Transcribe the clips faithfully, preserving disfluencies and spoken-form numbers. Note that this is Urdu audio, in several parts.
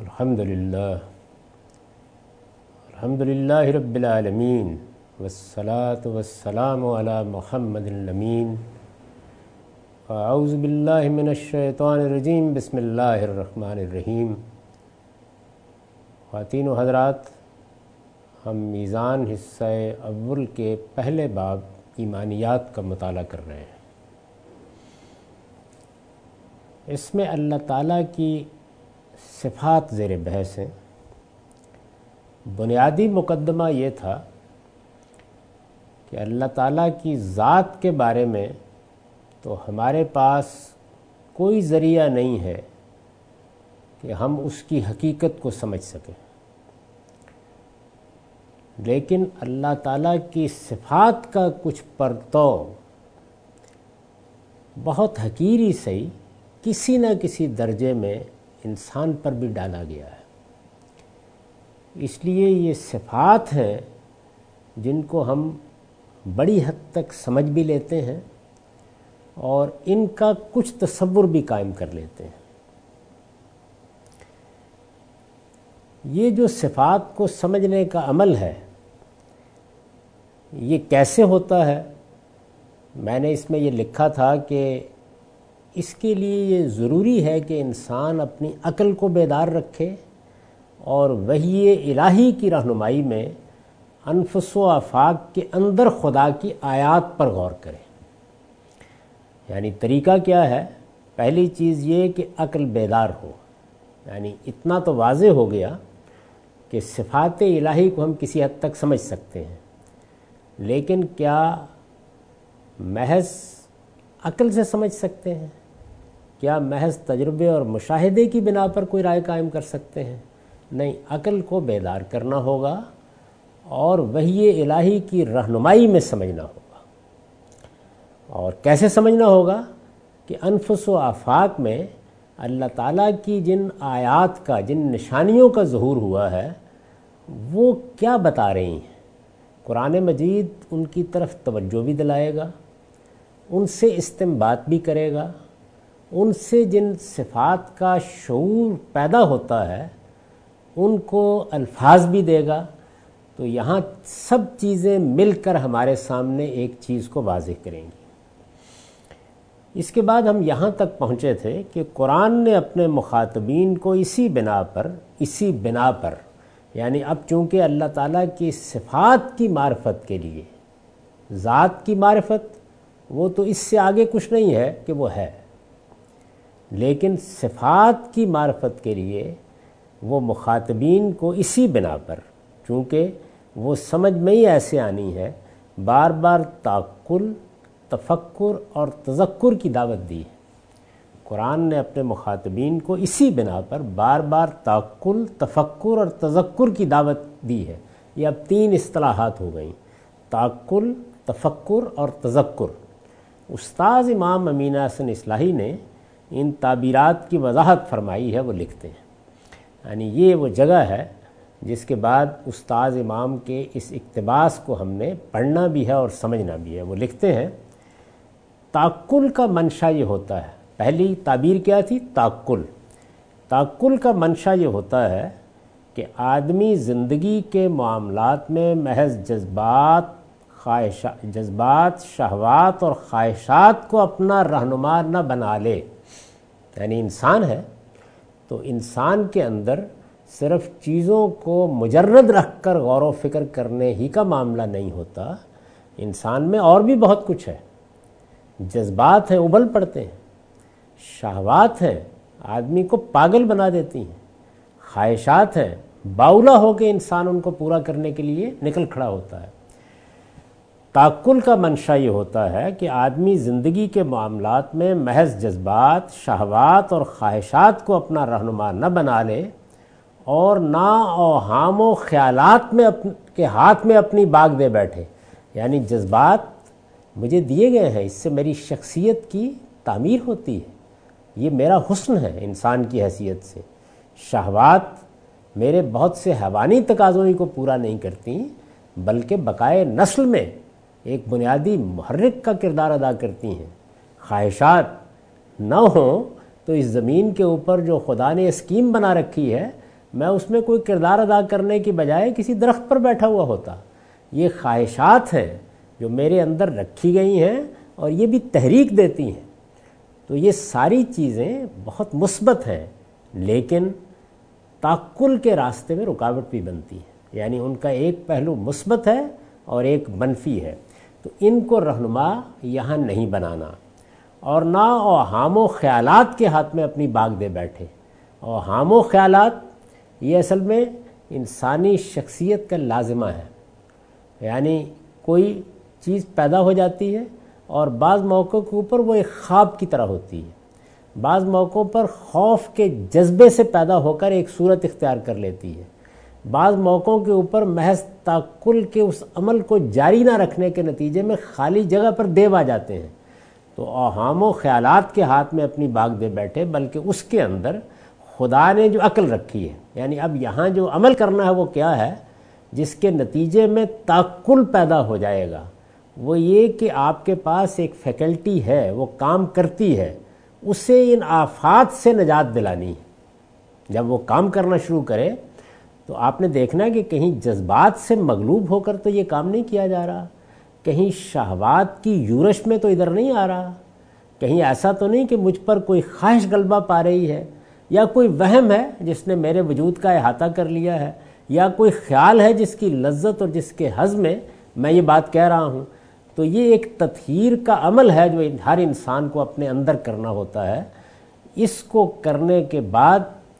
الحمدللہ الحمدللہ رب العالمین والصلاة والسلام علی محمد الامین اعوذ باللہ من الشیطان الرجیم بسم اللہ الرحمن الرحیم۔ خواتین و حضرات، ہم میزان حصہ اول کے پہلے باب ایمانیات کا مطالعہ کر رہے ہیں۔ اس میں اللہ تعالیٰ کی صفات زیر بحث ہیں۔ بنیادی مقدمہ یہ تھا کہ اللہ تعالیٰ کی ذات کے بارے میں تو ہمارے پاس کوئی ذریعہ نہیں ہے کہ ہم اس کی حقیقت کو سمجھ سکیں، لیکن اللہ تعالیٰ کی صفات کا کچھ پرتو بہت حقیری صحیح کسی نہ کسی درجے میں انسان پر بھی ڈالا گیا ہے۔ اس لیے یہ صفات ہیں جن کو ہم بڑی حد تک سمجھ بھی لیتے ہیں اور ان کا کچھ تصور بھی قائم کر لیتے ہیں۔ یہ جو صفات کو سمجھنے کا عمل ہے، یہ کیسے ہوتا ہے؟ میں نے اس میں یہ لکھا تھا کہ اس کے لیے یہ ضروری ہے کہ انسان اپنی عقل کو بیدار رکھے اور وحی الہی کی رہنمائی میں انفس و آفاق کے اندر خدا کی آیات پر غور کرے۔ یعنی طریقہ کیا ہے؟ پہلی چیز یہ کہ عقل بیدار ہو، یعنی اتنا تو واضح ہو گیا کہ صفات الہی کو ہم کسی حد تک سمجھ سکتے ہیں، لیکن کیا محض عقل سے سمجھ سکتے ہیں؟ کیا محض تجربے اور مشاہدے کی بنا پر کوئی رائے قائم کر سکتے ہیں؟ نہیں، عقل کو بیدار کرنا ہوگا اور وحی الہی کی رہنمائی میں سمجھنا ہوگا۔ اور کیسے سمجھنا ہوگا؟ کہ انفس و آفاق میں اللہ تعالیٰ کی جن آیات کا، جن نشانیوں کا ظہور ہوا ہے، وہ کیا بتا رہی ہیں۔ قرآن مجید ان کی طرف توجہ بھی دلائے گا، ان سے استنباط بھی کرے گا، ان سے جن صفات کا شعور پیدا ہوتا ہے ان کو الفاظ بھی دے گا۔ تو یہاں سب چیزیں مل کر ہمارے سامنے ایک چیز کو واضح کریں گی۔ اس کے بعد ہم یہاں تک پہنچے تھے کہ قرآن نے اپنے مخاطبین کو اسی بنا پر اسی بنا پر یعنی اب چونکہ اللہ تعالیٰ کی صفات کی معرفت کے لیے، ذات کی معرفت وہ تو اس سے آگے کچھ نہیں ہے کہ وہ ہے، لیکن صفات کی معرفت کے لیے وہ مخاطبین کو اسی بنا پر، چونکہ وہ سمجھ میں ہی ایسے آنی ہے، بار بار تعقل، تفکر اور تذکر کی دعوت دی ہے۔ قرآن نے اپنے مخاطبین کو اسی بنا پر بار بار تعقل، تفکر اور تذکر کی دعوت دی ہے۔ یہ اب تین اصطلاحات ہو گئیں، تعقل، تفکر اور تذکر۔ استاذ امام امین احسن اصلاحی نے ان تعبیرات کی وضاحت فرمائی ہے، وہ لکھتے ہیں، یعنی یہ وہ جگہ ہے جس کے بعد استاذ امام کے اس اقتباس کو ہم نے پڑھنا بھی ہے اور سمجھنا بھی ہے۔ وہ لکھتے ہیں، تعقل کا منشا یہ ہوتا ہے، پہلی تعبیر کیا تھی؟ تعقل۔ تعقل کا منشا یہ ہوتا ہے کہ آدمی زندگی کے معاملات میں محض جذبات خواہشات جذبات شہوات اور خواہشات کو اپنا رہنما نہ بنا لے۔ یعنی انسان ہے تو انسان کے اندر صرف چیزوں کو مجرد رکھ کر غور و فکر کرنے ہی کا معاملہ نہیں ہوتا، انسان میں اور بھی بہت کچھ ہے۔ جذبات ہیں، ابل پڑتے ہیں، شہوات ہیں، آدمی کو پاگل بنا دیتی ہیں، خواہشات ہیں، باولا ہو کے انسان ان کو پورا کرنے کے لیے نکل کھڑا ہوتا ہے۔ تعقل کا منشا یہ ہوتا ہے کہ آدمی زندگی کے معاملات میں محض جذبات، شہوات اور خواہشات کو اپنا رہنما نہ بنا لے اور نہ اوہام و خیالات میں اپنے کے ہاتھ میں اپنی باغ دے بیٹھے۔ یعنی جذبات مجھے دیے گئے ہیں، اس سے میری شخصیت کی تعمیر ہوتی ہے، یہ میرا حسن ہے انسان کی حیثیت سے۔ شہوات میرے بہت سے حیوانی تقاضوں کو پورا نہیں کرتی، بلکہ بقائے نسل میں ایک بنیادی محرک کا کردار ادا کرتی ہیں۔ خواہشات نہ ہوں تو اس زمین کے اوپر جو خدا نے اسکیم بنا رکھی ہے میں اس میں کوئی کردار ادا کرنے کی بجائے کسی درخت پر بیٹھا ہوا ہوتا۔ یہ خواہشات ہیں جو میرے اندر رکھی گئی ہیں اور یہ بھی تحریک دیتی ہیں۔ تو یہ ساری چیزیں بہت مثبت ہیں، لیکن تعقل کے راستے میں رکاوٹ بھی بنتی ہے، یعنی ان کا ایک پہلو مثبت ہے اور ایک منفی ہے۔ تو ان کو رہنما یہاں نہیں بنانا، اور نہ اوہام و خیالات کے ہاتھ میں اپنی باغ دے بیٹھے۔ اوہام و خیالات یہ اصل میں انسانی شخصیت کا لازمہ ہے، یعنی کوئی چیز پیدا ہو جاتی ہے اور بعض موقعوں کے اوپر وہ ایک خواب کی طرح ہوتی ہے، بعض موقعوں پر خوف کے جذبے سے پیدا ہو کر ایک صورت اختیار کر لیتی ہے، بعض موقعوں کے اوپر محض تعقل کے اس عمل کو جاری نہ رکھنے کے نتیجے میں خالی جگہ پر دیو آ جاتے ہیں۔ تو اوہام و خیالات کے ہاتھ میں اپنی باغ دے بیٹھے، بلکہ اس کے اندر خدا نے جو عقل رکھی ہے، یعنی اب یہاں جو عمل کرنا ہے وہ کیا ہے، جس کے نتیجے میں تعقل پیدا ہو جائے گا، وہ یہ کہ آپ کے پاس ایک فیکلٹی ہے، وہ کام کرتی ہے، اسے ان آفات سے نجات دلانی ہے۔ جب وہ کام کرنا شروع کرے تو آپ نے دیکھنا کہ کہیں جذبات سے مغلوب ہو کر تو یہ کام نہیں کیا جا رہا، کہیں شہوات کی یورش میں تو ادھر نہیں آ رہا، کہیں ایسا تو نہیں کہ مجھ پر کوئی خواہش غلبہ پا رہی ہے، یا کوئی وہم ہے جس نے میرے وجود کا احاطہ کر لیا ہے، یا کوئی خیال ہے جس کی لذت اور جس کے ہضم میں میں یہ بات کہہ رہا ہوں۔ تو یہ ایک تطہیر کا عمل ہے جو ہر انسان کو اپنے اندر کرنا ہوتا ہے۔ اس کو کرنے کے بعد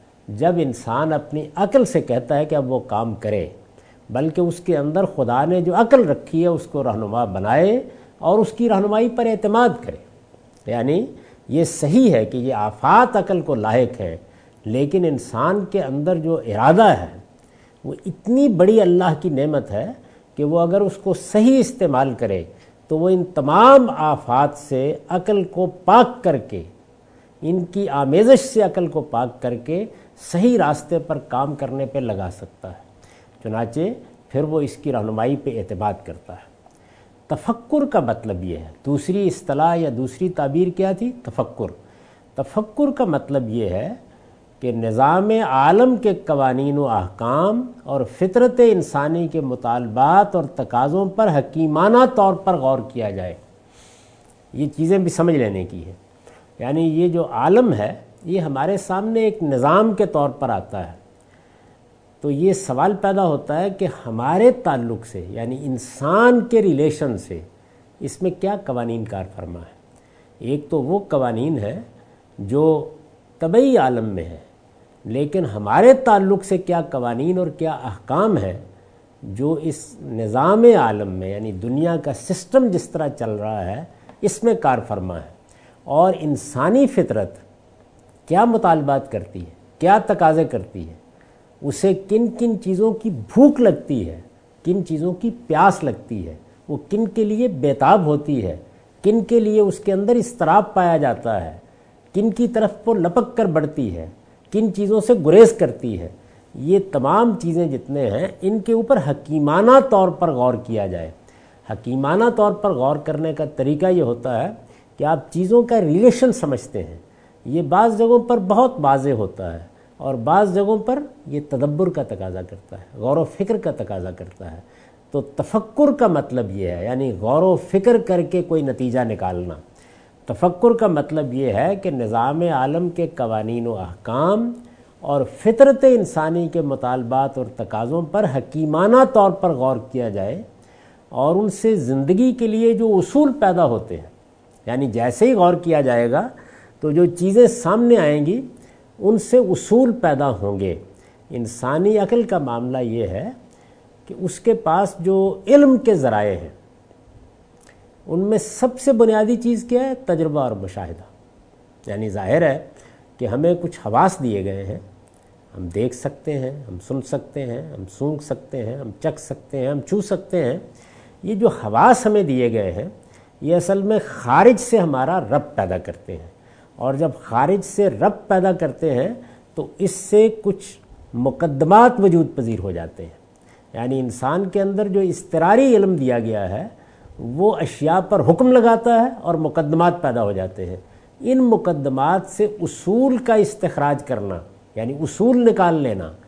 جب انسان اپنی عقل سے کہتا ہے کہ اب وہ کام کرے، بلکہ اس کے اندر خدا نے جو عقل رکھی ہے اس کو رہنما بنائے اور اس کی رہنمائی پر اعتماد کرے۔ یعنی یہ صحیح ہے کہ یہ آفات عقل کو لاحق ہیں، لیکن انسان کے اندر جو ارادہ ہے وہ اتنی بڑی اللہ کی نعمت ہے کہ وہ اگر اس کو صحیح استعمال کرے تو وہ ان تمام آفات سے عقل کو پاک کر کے، ان کی آمیزش سے عقل کو پاک کر کے صحیح راستے پر کام کرنے پہ لگا سکتا ہے۔ چنانچہ پھر وہ اس کی رہنمائی پہ اعتماد کرتا ہے۔ تفکر کا مطلب یہ ہے، دوسری اصطلاح یا دوسری تعبیر کیا تھی؟ تفکر۔ تفکر کا مطلب یہ ہے کہ نظام عالم کے قوانین و احکام اور فطرت انسانی کے مطالبات اور تقاضوں پر حکیمانہ طور پر غور کیا جائے۔ یہ چیزیں بھی سمجھ لینے کی ہے، یعنی یہ جو عالم ہے یہ ہمارے سامنے ایک نظام کے طور پر آتا ہے، تو یہ سوال پیدا ہوتا ہے کہ ہمارے تعلق سے، یعنی انسان کے ریلیشن سے، اس میں کیا قوانین کار فرما ہے۔ ایک تو وہ قوانین ہیں جو طبعی عالم میں ہے، لیکن ہمارے تعلق سے کیا قوانین اور کیا احکام ہیں جو اس نظام عالم میں، یعنی دنیا کا سسٹم جس طرح چل رہا ہے اس میں کار فرما ہے، اور انسانی فطرت کیا مطالبات کرتی ہے، کیا تقاضے کرتی ہے، اسے کن کن چیزوں کی بھوک لگتی ہے، کن چیزوں کی پیاس لگتی ہے، وہ کن کے لیے بیتاب ہوتی ہے، کن کے لیے اس کے اندر اضطراب پایا جاتا ہے، کن کی طرف وہ لپک کر بڑھتی ہے، کن چیزوں سے گریز کرتی ہے۔ یہ تمام چیزیں جتنے ہیں ان کے اوپر حکیمانہ طور پر غور کیا جائے۔ حکیمانہ طور پر غور کرنے کا طریقہ یہ ہوتا ہے کہ آپ چیزوں کا ریلیشن سمجھتے ہیں۔ یہ بعض جگہوں پر بہت واضح ہوتا ہے اور بعض جگہوں پر یہ تدبر کا تقاضا کرتا ہے، غور و فکر کا تقاضا کرتا ہے۔ تو تفکر کا مطلب یہ ہے، یعنی غور و فکر کر کے کوئی نتیجہ نکالنا۔ تفکر کا مطلب یہ ہے کہ نظام عالم کے قوانین و احکام اور فطرت انسانی کے مطالبات اور تقاضوں پر حکیمانہ طور پر غور کیا جائے، اور ان سے زندگی کے لیے جو اصول پیدا ہوتے ہیں، یعنی جیسے ہی غور کیا جائے گا تو جو چیزیں سامنے آئیں گی ان سے اصول پیدا ہوں گے۔ انسانی عقل کا معاملہ یہ ہے کہ اس کے پاس جو علم کے ذرائع ہیں ان میں سب سے بنیادی چیز کیا ہے؟ تجربہ اور مشاہدہ۔ یعنی ظاہر ہے کہ ہمیں کچھ حواس دیے گئے ہیں، ہم دیکھ سکتے ہیں، ہم سن سکتے ہیں، ہم سونگھ سکتے ہیں، ہم چکھ سکتے ہیں، ہم چھو سکتے ہیں۔ یہ جو حواس ہمیں دیے گئے ہیں یہ اصل میں خارج سے ہمارا ربط پیدا کرتے ہیں، اور جب خارج سے ربط پیدا کرتے ہیں تو اس سے کچھ مقدمات وجود پذیر ہو جاتے ہیں۔ یعنی انسان کے اندر جو اضطراری علم دیا گیا ہے وہ اشیاء پر حکم لگاتا ہے اور مقدمات پیدا ہو جاتے ہیں۔ ان مقدمات سے اصول کا استخراج کرنا، یعنی اصول نکال لینا،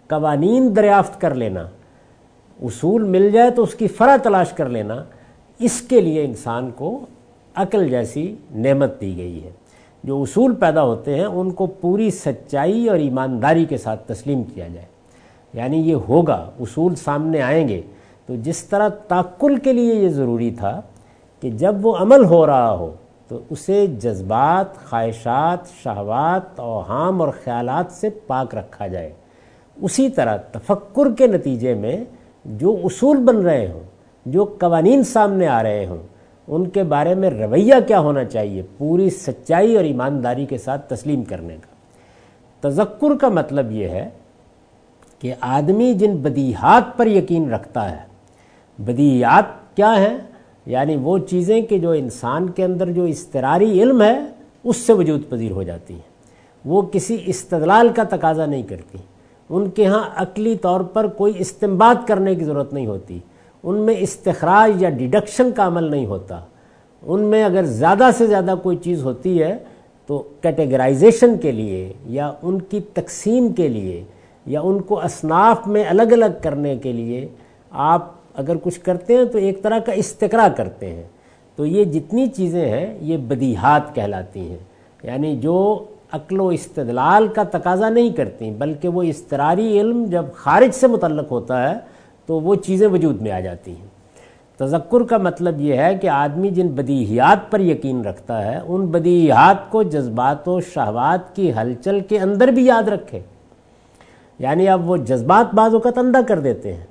قوانین دریافت کر لینا، اصول مل جائے تو اس کی فرع تلاش کر لینا، اس کے لیے انسان کو عقل جیسی نعمت دی گئی ہے۔ جو اصول پیدا ہوتے ہیں ان کو پوری سچائی اور ایمانداری کے ساتھ تسلیم کیا جائے، یعنی یہ ہوگا، اصول سامنے آئیں گے تو جس طرح تعقل کے لیے یہ ضروری تھا کہ جب وہ عمل ہو رہا ہو تو اسے جذبات، خواہشات، شہوات، اوہام اور خیالات سے پاک رکھا جائے، اسی طرح تفکر کے نتیجے میں جو اصول بن رہے ہوں، جو قوانین سامنے آ رہے ہوں، ان کے بارے میں رویہ کیا ہونا چاہیے، پوری سچائی اور ایمانداری کے ساتھ تسلیم کرنے کا۔ تذکر کا مطلب یہ ہے کہ آدمی جن بدیہات پر یقین رکھتا ہے، بدیہات کیا ہیں؟ یعنی وہ چیزیں کہ جو انسان کے اندر جو اضطراری علم ہے اس سے وجود پذیر ہو جاتی ہیں، وہ کسی استدلال کا تقاضا نہیں کرتی، ان کے ہاں عقلی طور پر کوئی استنباط کرنے کی ضرورت نہیں ہوتی، ان میں استخراج یا ڈیڈکشن کا عمل نہیں ہوتا، ان میں اگر زیادہ سے زیادہ کوئی چیز ہوتی ہے تو کیٹیگرائزیشن کے لیے یا ان کی تقسیم کے لیے یا ان کو اصناف میں الگ الگ کرنے کے لیے آپ اگر کچھ کرتے ہیں تو ایک طرح کا استقراء کرتے ہیں۔ تو یہ جتنی چیزیں ہیں یہ بدیہات کہلاتی ہیں، یعنی جو عقل و استدلال کا تقاضا نہیں کرتی، بلکہ وہ اضطراری علم جب خارج سے متعلق ہوتا ہے تو وہ چیزیں وجود میں آ جاتی ہیں۔ تذکر کا مطلب یہ ہے کہ آدمی جن بدیہیات پر یقین رکھتا ہے ان بدیہیات کو جذبات و شہوات کی ہلچل کے اندر بھی یاد رکھے، یعنی اب وہ جذبات بعض اوقات اندھا کر دیتے ہیں۔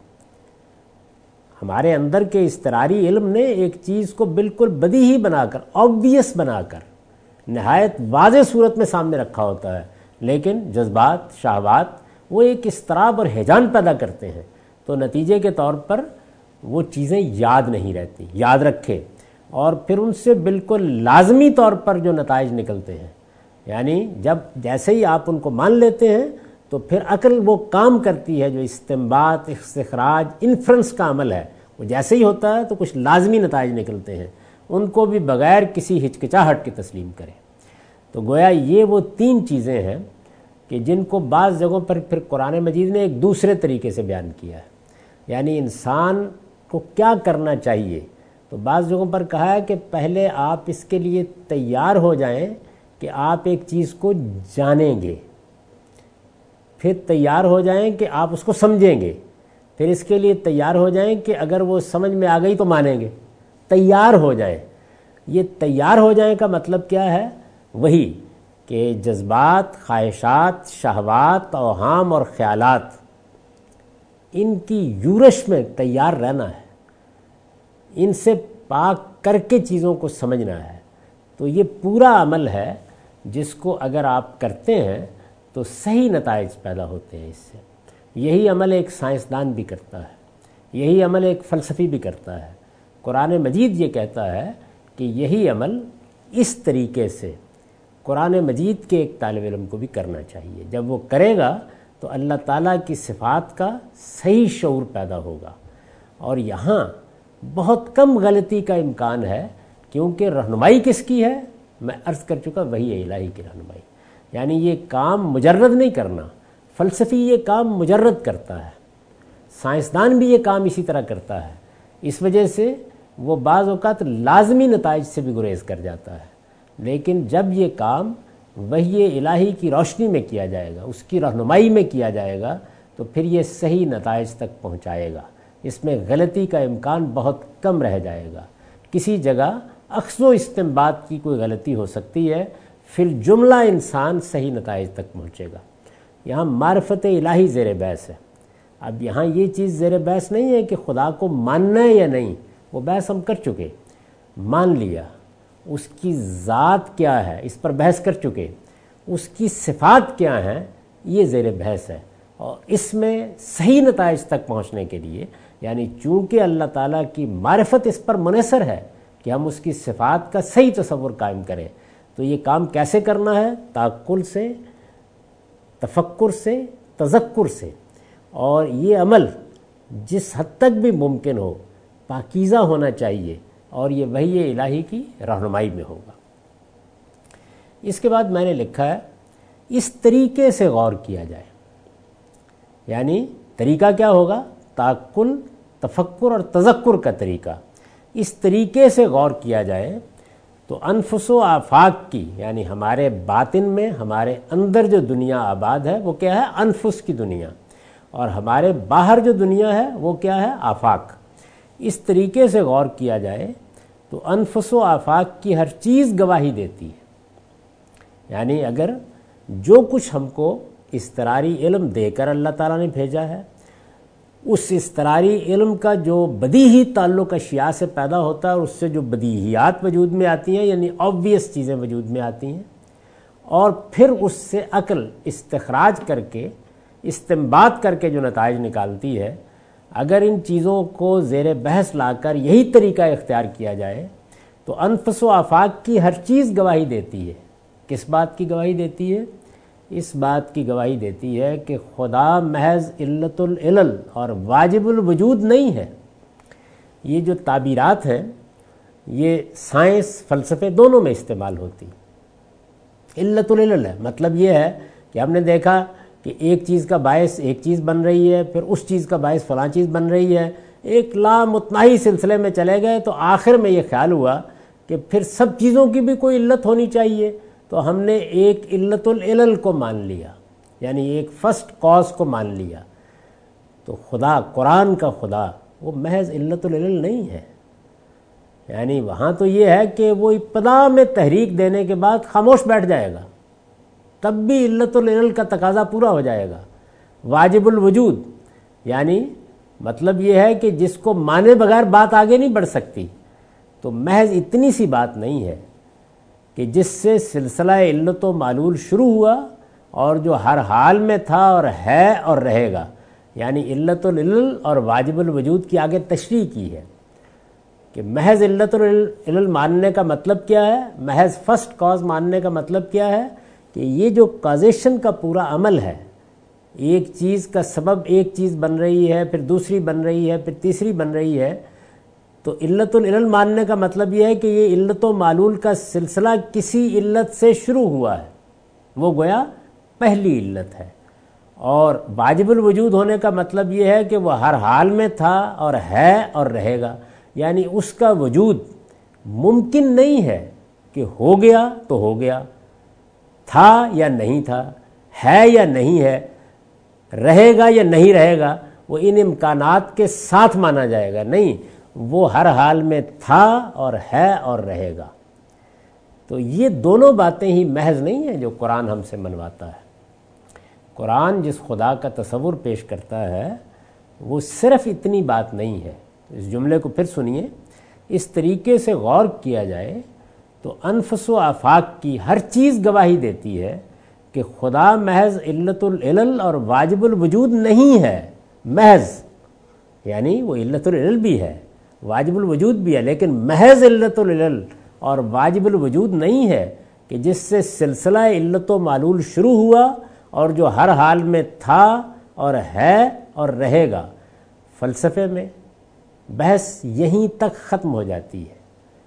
ہمارے اندر کے اضطراری علم نے ایک چیز کو بالکل بدیہی بنا کر، آبویس بنا کر، نہایت واضح صورت میں سامنے رکھا ہوتا ہے، لیکن جذبات، شہوات وہ ایک اضطراب اور ہیجان پیدا کرتے ہیں، تو نتیجے کے طور پر وہ چیزیں یاد نہیں رہتی۔ یاد رکھے، اور پھر ان سے بالکل لازمی طور پر جو نتائج نکلتے ہیں، یعنی جب جیسے ہی آپ ان کو مان لیتے ہیں تو پھر عقل وہ کام کرتی ہے جو استنباط، استخراج، انفرنس کا عمل ہے، وہ جیسے ہی ہوتا ہے تو کچھ لازمی نتائج نکلتے ہیں، ان کو بھی بغیر کسی ہچکچاہٹ کے تسلیم کریں۔ تو گویا یہ وہ تین چیزیں ہیں کہ جن کو بعض جگہوں پر پھر قرآن مجید نے ایک دوسرے طریقے سے بیان کیا ہے، یعنی انسان کو کیا کرنا چاہیے۔ تو بعض جگہوں پر کہا ہے کہ پہلے آپ اس کے لیے تیار ہو جائیں کہ آپ ایک چیز کو جانیں گے، پھر تیار ہو جائیں کہ آپ اس کو سمجھیں گے، پھر اس کے لیے تیار ہو جائیں کہ اگر وہ سمجھ میں آ گئی تو مانیں گے، تیار ہو جائیں۔ یہ تیار ہو جائیں کا مطلب کیا ہے؟ وہی کہ جذبات، خواہشات، شہوات، اوہام اور خیالات، ان کی یورش میں تیار رہنا ہے، ان سے پاک کر کے چیزوں کو سمجھنا ہے۔ تو یہ پورا عمل ہے جس کو اگر آپ کرتے ہیں تو صحیح نتائج پیدا ہوتے ہیں اس سے۔ یہی عمل ایک سائنسدان بھی کرتا ہے، یہی عمل ایک فلسفی بھی کرتا ہے۔ قرآن مجید یہ کہتا ہے کہ یہی عمل اس طریقے سے قرآن مجید کے ایک طالب علم کو بھی کرنا چاہیے۔ جب وہ کرے گا تو اللہ تعالیٰ کی صفات کا صحیح شعور پیدا ہوگا، اور یہاں بہت کم غلطی کا امکان ہے، کیونکہ رہنمائی کس کی ہے؟ میں عرض کر چکا، وہی الہی کی رہنمائی۔ یعنی یہ کام مجرد نہیں کرنا، فلسفی یہ کام مجرد کرتا ہے، سائنسدان بھی یہ کام اسی طرح کرتا ہے، اس وجہ سے وہ بعض اوقات لازمی نتائج سے بھی گریز کر جاتا ہے۔ لیکن جب یہ کام وحی الہی کی روشنی میں کیا جائے گا، اس کی رہنمائی میں کیا جائے گا، تو پھر یہ صحیح نتائج تک پہنچائے گا، اس میں غلطی کا امکان بہت کم رہ جائے گا۔ کسی جگہ اخذ و استنباط کی کوئی غلطی ہو سکتی ہے، پھر جملہ انسان صحیح نتائج تک پہنچے گا۔ یہاں معرفت الہی زیر بحث ہے۔ اب یہاں یہ چیز زیر بحث نہیں ہے کہ خدا کو ماننا ہے یا نہیں، وہ بحث ہم کر چکے، مان لیا۔ اس کی ذات کیا ہے اس پر بحث کر چکے، اس کی صفات کیا ہیں یہ زیر بحث ہے، اور اس میں صحیح نتائج تک پہنچنے کے لیے، یعنی چونکہ اللہ تعالیٰ کی معرفت اس پر منحصر ہے کہ ہم اس کی صفات کا صحیح تصور قائم کریں، تو یہ کام کیسے کرنا ہے؟ تعقل سے، تفکر سے، تذکر سے، اور یہ عمل جس حد تک بھی ممکن ہو پاکیزہ ہونا چاہیے، اور یہ وحی الہی کی رہنمائی میں ہوگا۔ اس کے بعد میں نے لکھا ہے اس طریقے سے غور کیا جائے، یعنی طریقہ کیا ہوگا؟ تعقل، تفکر اور تذکر کا طریقہ. اس طریقے سے غور کیا جائے تو انفس و آفاق کی، یعنی ہمارے باطن میں ہمارے اندر جو دنیا آباد ہے وہ کیا ہے؟ انفس کی دنیا. اور ہمارے باہر جو دنیا ہے وہ کیا ہے؟ آفاق. اس طریقے سے غور کیا جائے تو انفس و آفاق کی ہر چیز گواہی دیتی ہے. یعنی اگر جو کچھ ہم کو اضطراری علم دے کر اللہ تعالیٰ نے بھیجا ہے، اس اضطراری علم کا جو بدیہی تعلق اشیاء سے پیدا ہوتا ہے اور اس سے جو بدیہیات وجود میں آتی ہیں، یعنی آبویس چیزیں وجود میں آتی ہیں، اور پھر اس سے عقل استخراج کر کے استنباط کر کے جو نتائج نکالتی ہے، اگر ان چیزوں کو زیر بحث لا کر یہی طریقہ اختیار کیا جائے تو انفس و آفاق کی ہر چیز گواہی دیتی ہے. کس بات کی گواہی دیتی ہے؟ اس بات کی گواہی دیتی ہے کہ خدا محض علت العلل اور واجب الوجود نہیں ہے. یہ جو تعبیرات ہیں یہ سائنس، فلسفے دونوں میں استعمال ہوتی. علت العلل ہے مطلب یہ ہے کہ ہم نے دیکھا کہ ایک چیز کا باعث ایک چیز بن رہی ہے، پھر اس چیز کا باعث فلاں چیز بن رہی ہے، ایک لامتناہی سلسلے میں چلے گئے تو آخر میں یہ خیال ہوا کہ پھر سب چیزوں کی بھی کوئی علت ہونی چاہیے، تو ہم نے ایک علت العلل کو مان لیا، یعنی ایک فرسٹ کاز کو مان لیا. تو خدا، قرآن کا خدا وہ محض علت العلل نہیں ہے. یعنی وہاں تو یہ ہے کہ وہ ابتدا میں تحریک دینے کے بعد خاموش بیٹھ جائے گا، تب بھی علت العلل کا تقاضا پورا ہو جائے گا. واجب الوجود یعنی مطلب یہ ہے کہ جس کو مانے بغیر بات آگے نہیں بڑھ سکتی. تو محض اتنی سی بات نہیں ہے کہ جس سے سلسلہ علت و معلول شروع ہوا اور جو ہر حال میں تھا اور ہے اور رہے گا، یعنی علت العلل اور واجب الوجود کی آگے تشریح کی ہے کہ محض علت العلل ماننے کا مطلب کیا ہے، محض فرسٹ کاز ماننے کا مطلب کیا ہے کہ یہ جو کازیشن کا پورا عمل ہے، ایک چیز کا سبب ایک چیز بن رہی ہے، پھر دوسری بن رہی ہے، پھر تیسری بن رہی ہے. تو علت العلل ماننے کا مطلب یہ ہے کہ یہ علت و معلول کا سلسلہ کسی علت سے شروع ہوا ہے، وہ گویا پہلی علت ہے. اور واجب الوجود ہونے کا مطلب یہ ہے کہ وہ ہر حال میں تھا اور ہے اور رہے گا، یعنی اس کا وجود ممکن نہیں ہے کہ ہو گیا تو ہو گیا، تھا یا نہیں تھا، ہے یا نہیں ہے، رہے گا یا نہیں رہے گا، وہ ان امکانات کے ساتھ مانا جائے گا. نہیں، وہ ہر حال میں تھا اور ہے اور رہے گا. تو یہ دونوں باتیں ہی محض نہیں ہیں جو قرآن ہم سے منواتا ہے. قرآن جس خدا کا تصور پیش کرتا ہے وہ صرف اتنی بات نہیں ہے. اس جملے کو پھر سنیے. اس طریقے سے غور کیا جائے تو انفس و آفاق کی ہر چیز گواہی دیتی ہے کہ خدا محض علت العلل اور واجب الوجود نہیں ہے. محض یعنی وہ علت العلل بھی ہے، واجب الوجود بھی ہے، لیکن محض علت العلل اور واجب الوجود نہیں ہے کہ جس سے سلسلہ علت و معلول شروع ہوا اور جو ہر حال میں تھا اور ہے اور رہے گا. فلسفے میں بحث یہیں تک ختم ہو جاتی ہے،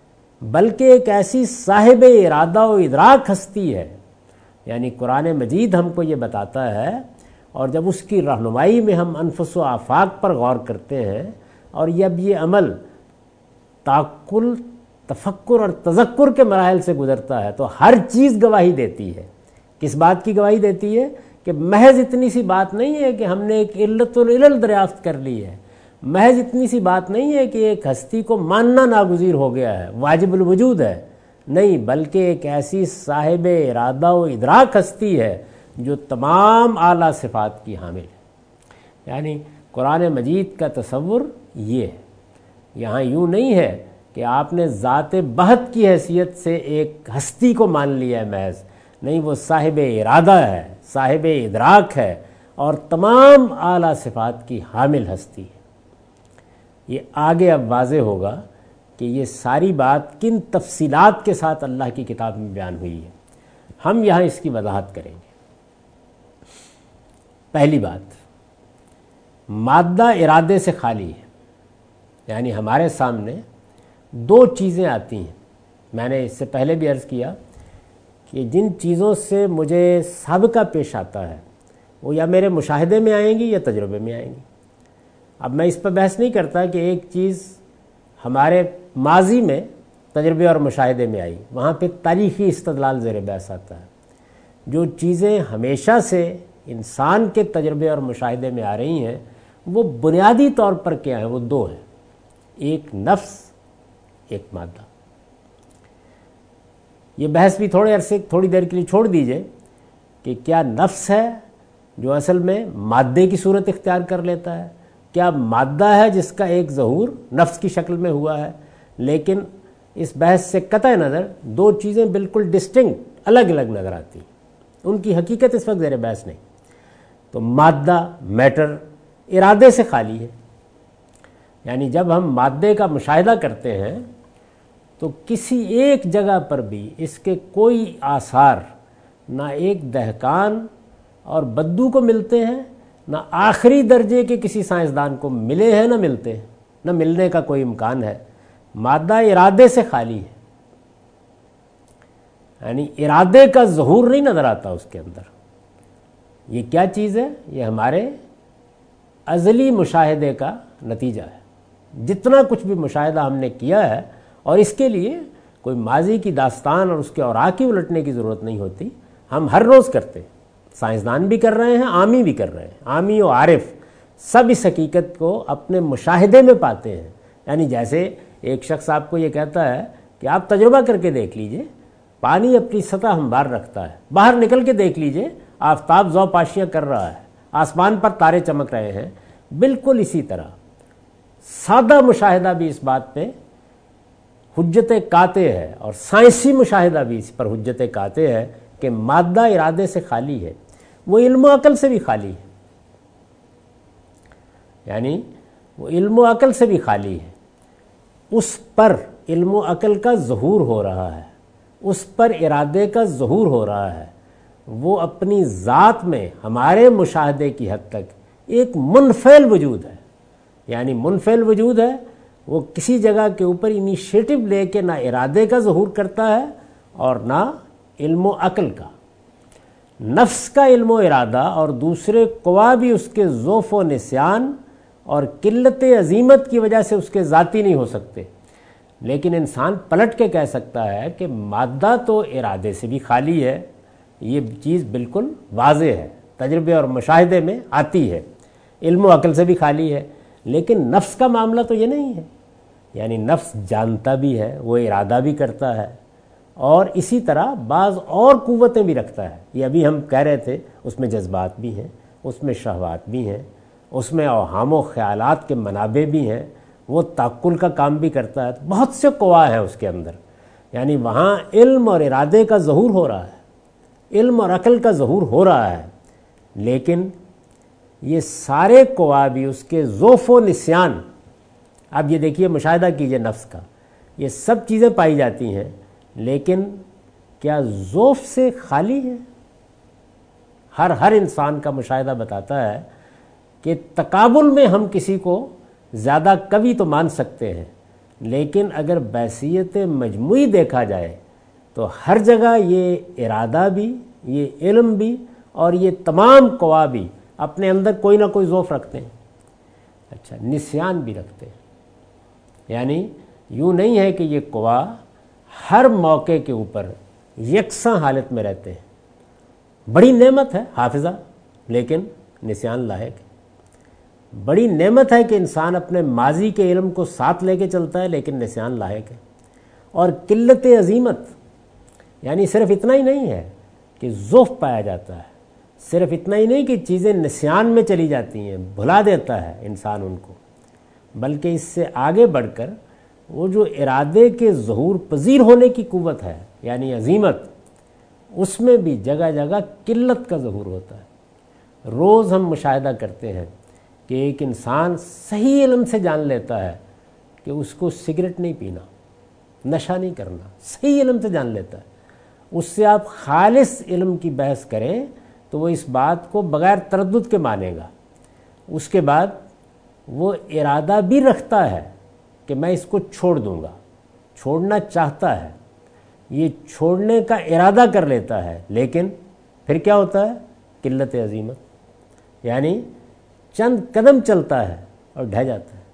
بلکہ ایک ایسی صاحب ارادہ و ادراک ہستی ہے. یعنی قرآن مجید ہم کو یہ بتاتا ہے، اور جب اس کی رہنمائی میں ہم انفس و آفاق پر غور کرتے ہیں اور جب یہ عمل تعقل، تفکر اور تذکر کے مراحل سے گزرتا ہے تو ہر چیز گواہی دیتی ہے. کس بات کی گواہی دیتی ہے؟ کہ محض اتنی سی بات نہیں ہے کہ ہم نے ایک علت العلل دریافت کر لی ہے، محض اتنی سی بات نہیں ہے کہ ایک ہستی کو ماننا ناگزیر ہو گیا ہے، واجب الوجود ہے. نہیں، بلکہ ایک ایسی صاحب ارادہ و ادراک ہستی ہے جو تمام اعلیٰ صفات کی حامل ہے. یعنی قرآن مجید کا تصور یہ ہے. یہاں یوں نہیں ہے کہ آپ نے ذات بہت کی حیثیت سے ایک ہستی کو مان لیا ہے محض. نہیں، وہ صاحب ارادہ ہے، صاحب ادراک ہے اور تمام اعلیٰ صفات کی حامل ہستی ہے. یہ آگے اب واضح ہوگا کہ یہ ساری بات کن تفصیلات کے ساتھ اللہ کی کتاب میں بیان ہوئی ہے. ہم یہاں اس کی وضاحت کریں گے. پہلی بات، مادہ ارادے سے خالی ہے. یعنی ہمارے سامنے دو چیزیں آتی ہیں. میں نے اس سے پہلے بھی عرض کیا کہ جن چیزوں سے مجھے سابقہ پیش آتا ہے وہ یا میرے مشاہدے میں آئیں گی یا تجربے میں آئیں گی۔ اب میں اس پہ بحث نہیں کرتا کہ ایک چیز ہمارے ماضی میں تجربے اور مشاہدے میں آئی، وہاں پہ تاریخی استدلال زیر بحث آتا ہے۔ جو چیزیں ہمیشہ سے انسان کے تجربے اور مشاہدے میں آ رہی ہیں وہ بنیادی طور پر کیا ہیں؟ وہ دو ہیں، ایک نفس، ایک مادہ۔ یہ بحث بھی تھوڑے عرصے تھوڑی دیر کے لیے چھوڑ دیجئے کہ کیا نفس ہے جو اصل میں مادے کی صورت اختیار کر لیتا ہے، کیا مادہ ہے جس کا ایک ظہور نفس کی شکل میں ہوا ہے؟ لیکن اس بحث سے قطع نظر دو چیزیں بالکل ڈسٹنکٹ الگ الگ نظر آتی ہیں، ان کی حقیقت اس وقت زیر بحث نہیں۔ تو مادہ، میٹر، ارادے سے خالی ہے، یعنی جب ہم مادے کا مشاہدہ کرتے ہیں تو کسی ایک جگہ پر بھی اس کے کوئی آثار نہ ایک دہقان اور بدو کو ملتے ہیں، نہ آخری درجے کے کسی سائنسدان کو ملے ہیں، نہ ملتے ہیں، نہ ملنے کا کوئی امکان ہے۔ مادہ ارادے سے خالی ہے، یعنی ارادے کا ظہور نہیں نظر آتا اس کے اندر۔ یہ کیا چیز ہے؟ یہ ہمارے ازلی مشاہدے کا نتیجہ ہے۔ جتنا کچھ بھی مشاہدہ ہم نے کیا ہے، اور اس کے لیے کوئی ماضی کی داستان اور اس کے اوراق کی الٹنے کی ضرورت نہیں ہوتی، ہم ہر روز کرتے ہیں، سائنسدان بھی کر رہے ہیں، عامی بھی کر رہے ہیں، عامی و عارف سب اس حقیقت کو اپنے مشاہدے میں پاتے ہیں۔ یعنی جیسے ایک شخص آپ کو یہ کہتا ہے کہ آپ تجربہ کر کے دیکھ لیجئے، پانی اپنی سطح ہموار رکھتا ہے، باہر نکل کے دیکھ لیجئے آفتاب ذو پاشیاں کر رہا ہے، آسمان پر تارے چمک رہے ہیں۔ بالکل اسی طرح سادہ مشاہدہ بھی اس بات پہ حجت قاطع ہے، اور سائنسی مشاہدہ بھی اس پر حجت قاطع ہے کہ مادہ ارادے سے خالی ہے، وہ علم و عقل سے بھی خالی ہے، یعنی وہ علم و عقل سے بھی خالی ہے۔ اس پر علم و عقل کا ظہور ہو رہا ہے، اس پر ارادے کا ظہور ہو رہا ہے، وہ اپنی ذات میں ہمارے مشاہدے کی حد تک ایک منفعل وجود ہے۔ یعنی منفعل وجود ہے، وہ کسی جگہ کے اوپر انیشیٹو لے کے نہ ارادے کا ظہور کرتا ہے اور نہ علم و عقل کا۔ نفس کا علم و ارادہ اور دوسرے قوا بھی اس کے ضعف و نسیان اور قلت عظیمت کی وجہ سے اس کے ذاتی نہیں ہو سکتے، لیکن انسان پلٹ کے کہہ سکتا ہے کہ مادہ تو ارادے سے بھی خالی ہے، یہ چیز بالکل واضح ہے، تجربے اور مشاہدے میں آتی ہے، علم و عقل سے بھی خالی ہے۔ لیکن نفس کا معاملہ تو یہ نہیں ہے، یعنی نفس جانتا بھی ہے، وہ ارادہ بھی کرتا ہے، اور اسی طرح بعض اور قوتیں بھی رکھتا ہے۔ یہ ابھی ہم کہہ رہے تھے اس میں جذبات بھی ہیں، اس میں شہوات بھی ہیں، اس میں اوہام و خیالات کے منابع بھی ہیں، وہ تعقل کا کام بھی کرتا ہے، بہت سے قوا ہیں اس کے اندر۔ یعنی وہاں علم اور ارادے کا ظہور ہو رہا ہے، علم اور عقل کا ظہور ہو رہا ہے، لیکن یہ سارے قوا بھی اس کے ضعف و نسیان، اب یہ دیکھیے مشاہدہ کیجئے نفس کا، یہ سب چیزیں پائی جاتی ہیں، لیکن کیا ضعف سے خالی ہے؟ ہر ہر انسان کا مشاہدہ بتاتا ہے کہ تقابل میں ہم کسی کو زیادہ قوی تو مان سکتے ہیں، لیکن اگر بحیثیت مجموعی دیکھا جائے تو ہر جگہ یہ ارادہ بھی، یہ علم بھی اور یہ تمام قوا بھی اپنے اندر کوئی نہ کوئی ضعف رکھتے ہیں، اچھا نسیان بھی رکھتے ہیں۔ یعنی یوں نہیں ہے کہ یہ قوا ہر موقع کے اوپر یکساں حالت میں رہتے ہیں۔ بڑی نعمت ہے حافظہ، لیکن نسیان لاحق ہے۔ بڑی نعمت ہے کہ انسان اپنے ماضی کے علم کو ساتھ لے کے چلتا ہے، لیکن نسیان لاحق ہے۔ اور قلت عظیمت، یعنی صرف اتنا ہی نہیں ہے کہ ضعف پایا جاتا ہے، صرف اتنا ہی نہیں کہ چیزیں نسیان میں چلی جاتی ہیں، بھلا دیتا ہے انسان ان کو، بلکہ اس سے آگے بڑھ کر وہ جو ارادے کے ظہور پذیر ہونے کی قوت ہے، یعنی عظیمت، اس میں بھی جگہ جگہ قلت کا ظہور ہوتا ہے۔ روز ہم مشاہدہ کرتے ہیں کہ ایک انسان صحیح علم سے جان لیتا ہے کہ اس کو سگریٹ نہیں پینا، نشہ نہیں کرنا، صحیح علم سے جان لیتا ہے۔ اس سے آپ خالص علم کی بحث کریں تو وہ اس بات کو بغیر تردد کے مانے گا۔ اس کے بعد وہ ارادہ بھی رکھتا ہے کہ میں اس کو چھوڑ دوں گا، چھوڑنا چاہتا ہے، یہ چھوڑنے کا ارادہ کر لیتا ہے، لیکن پھر کیا ہوتا ہے؟ قلت عظیمت، یعنی چند قدم چلتا ہے اور ڈھہ جاتا ہے۔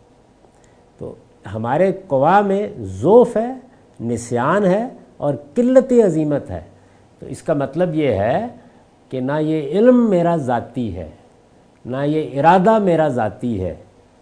تو ہمارے قوا میں ضعف ہے، نسیان ہے اور قلت عزیمت ہے۔ تو اس کا مطلب یہ ہے کہ نہ یہ علم میرا ذاتی ہے، نہ یہ ارادہ میرا ذاتی ہے،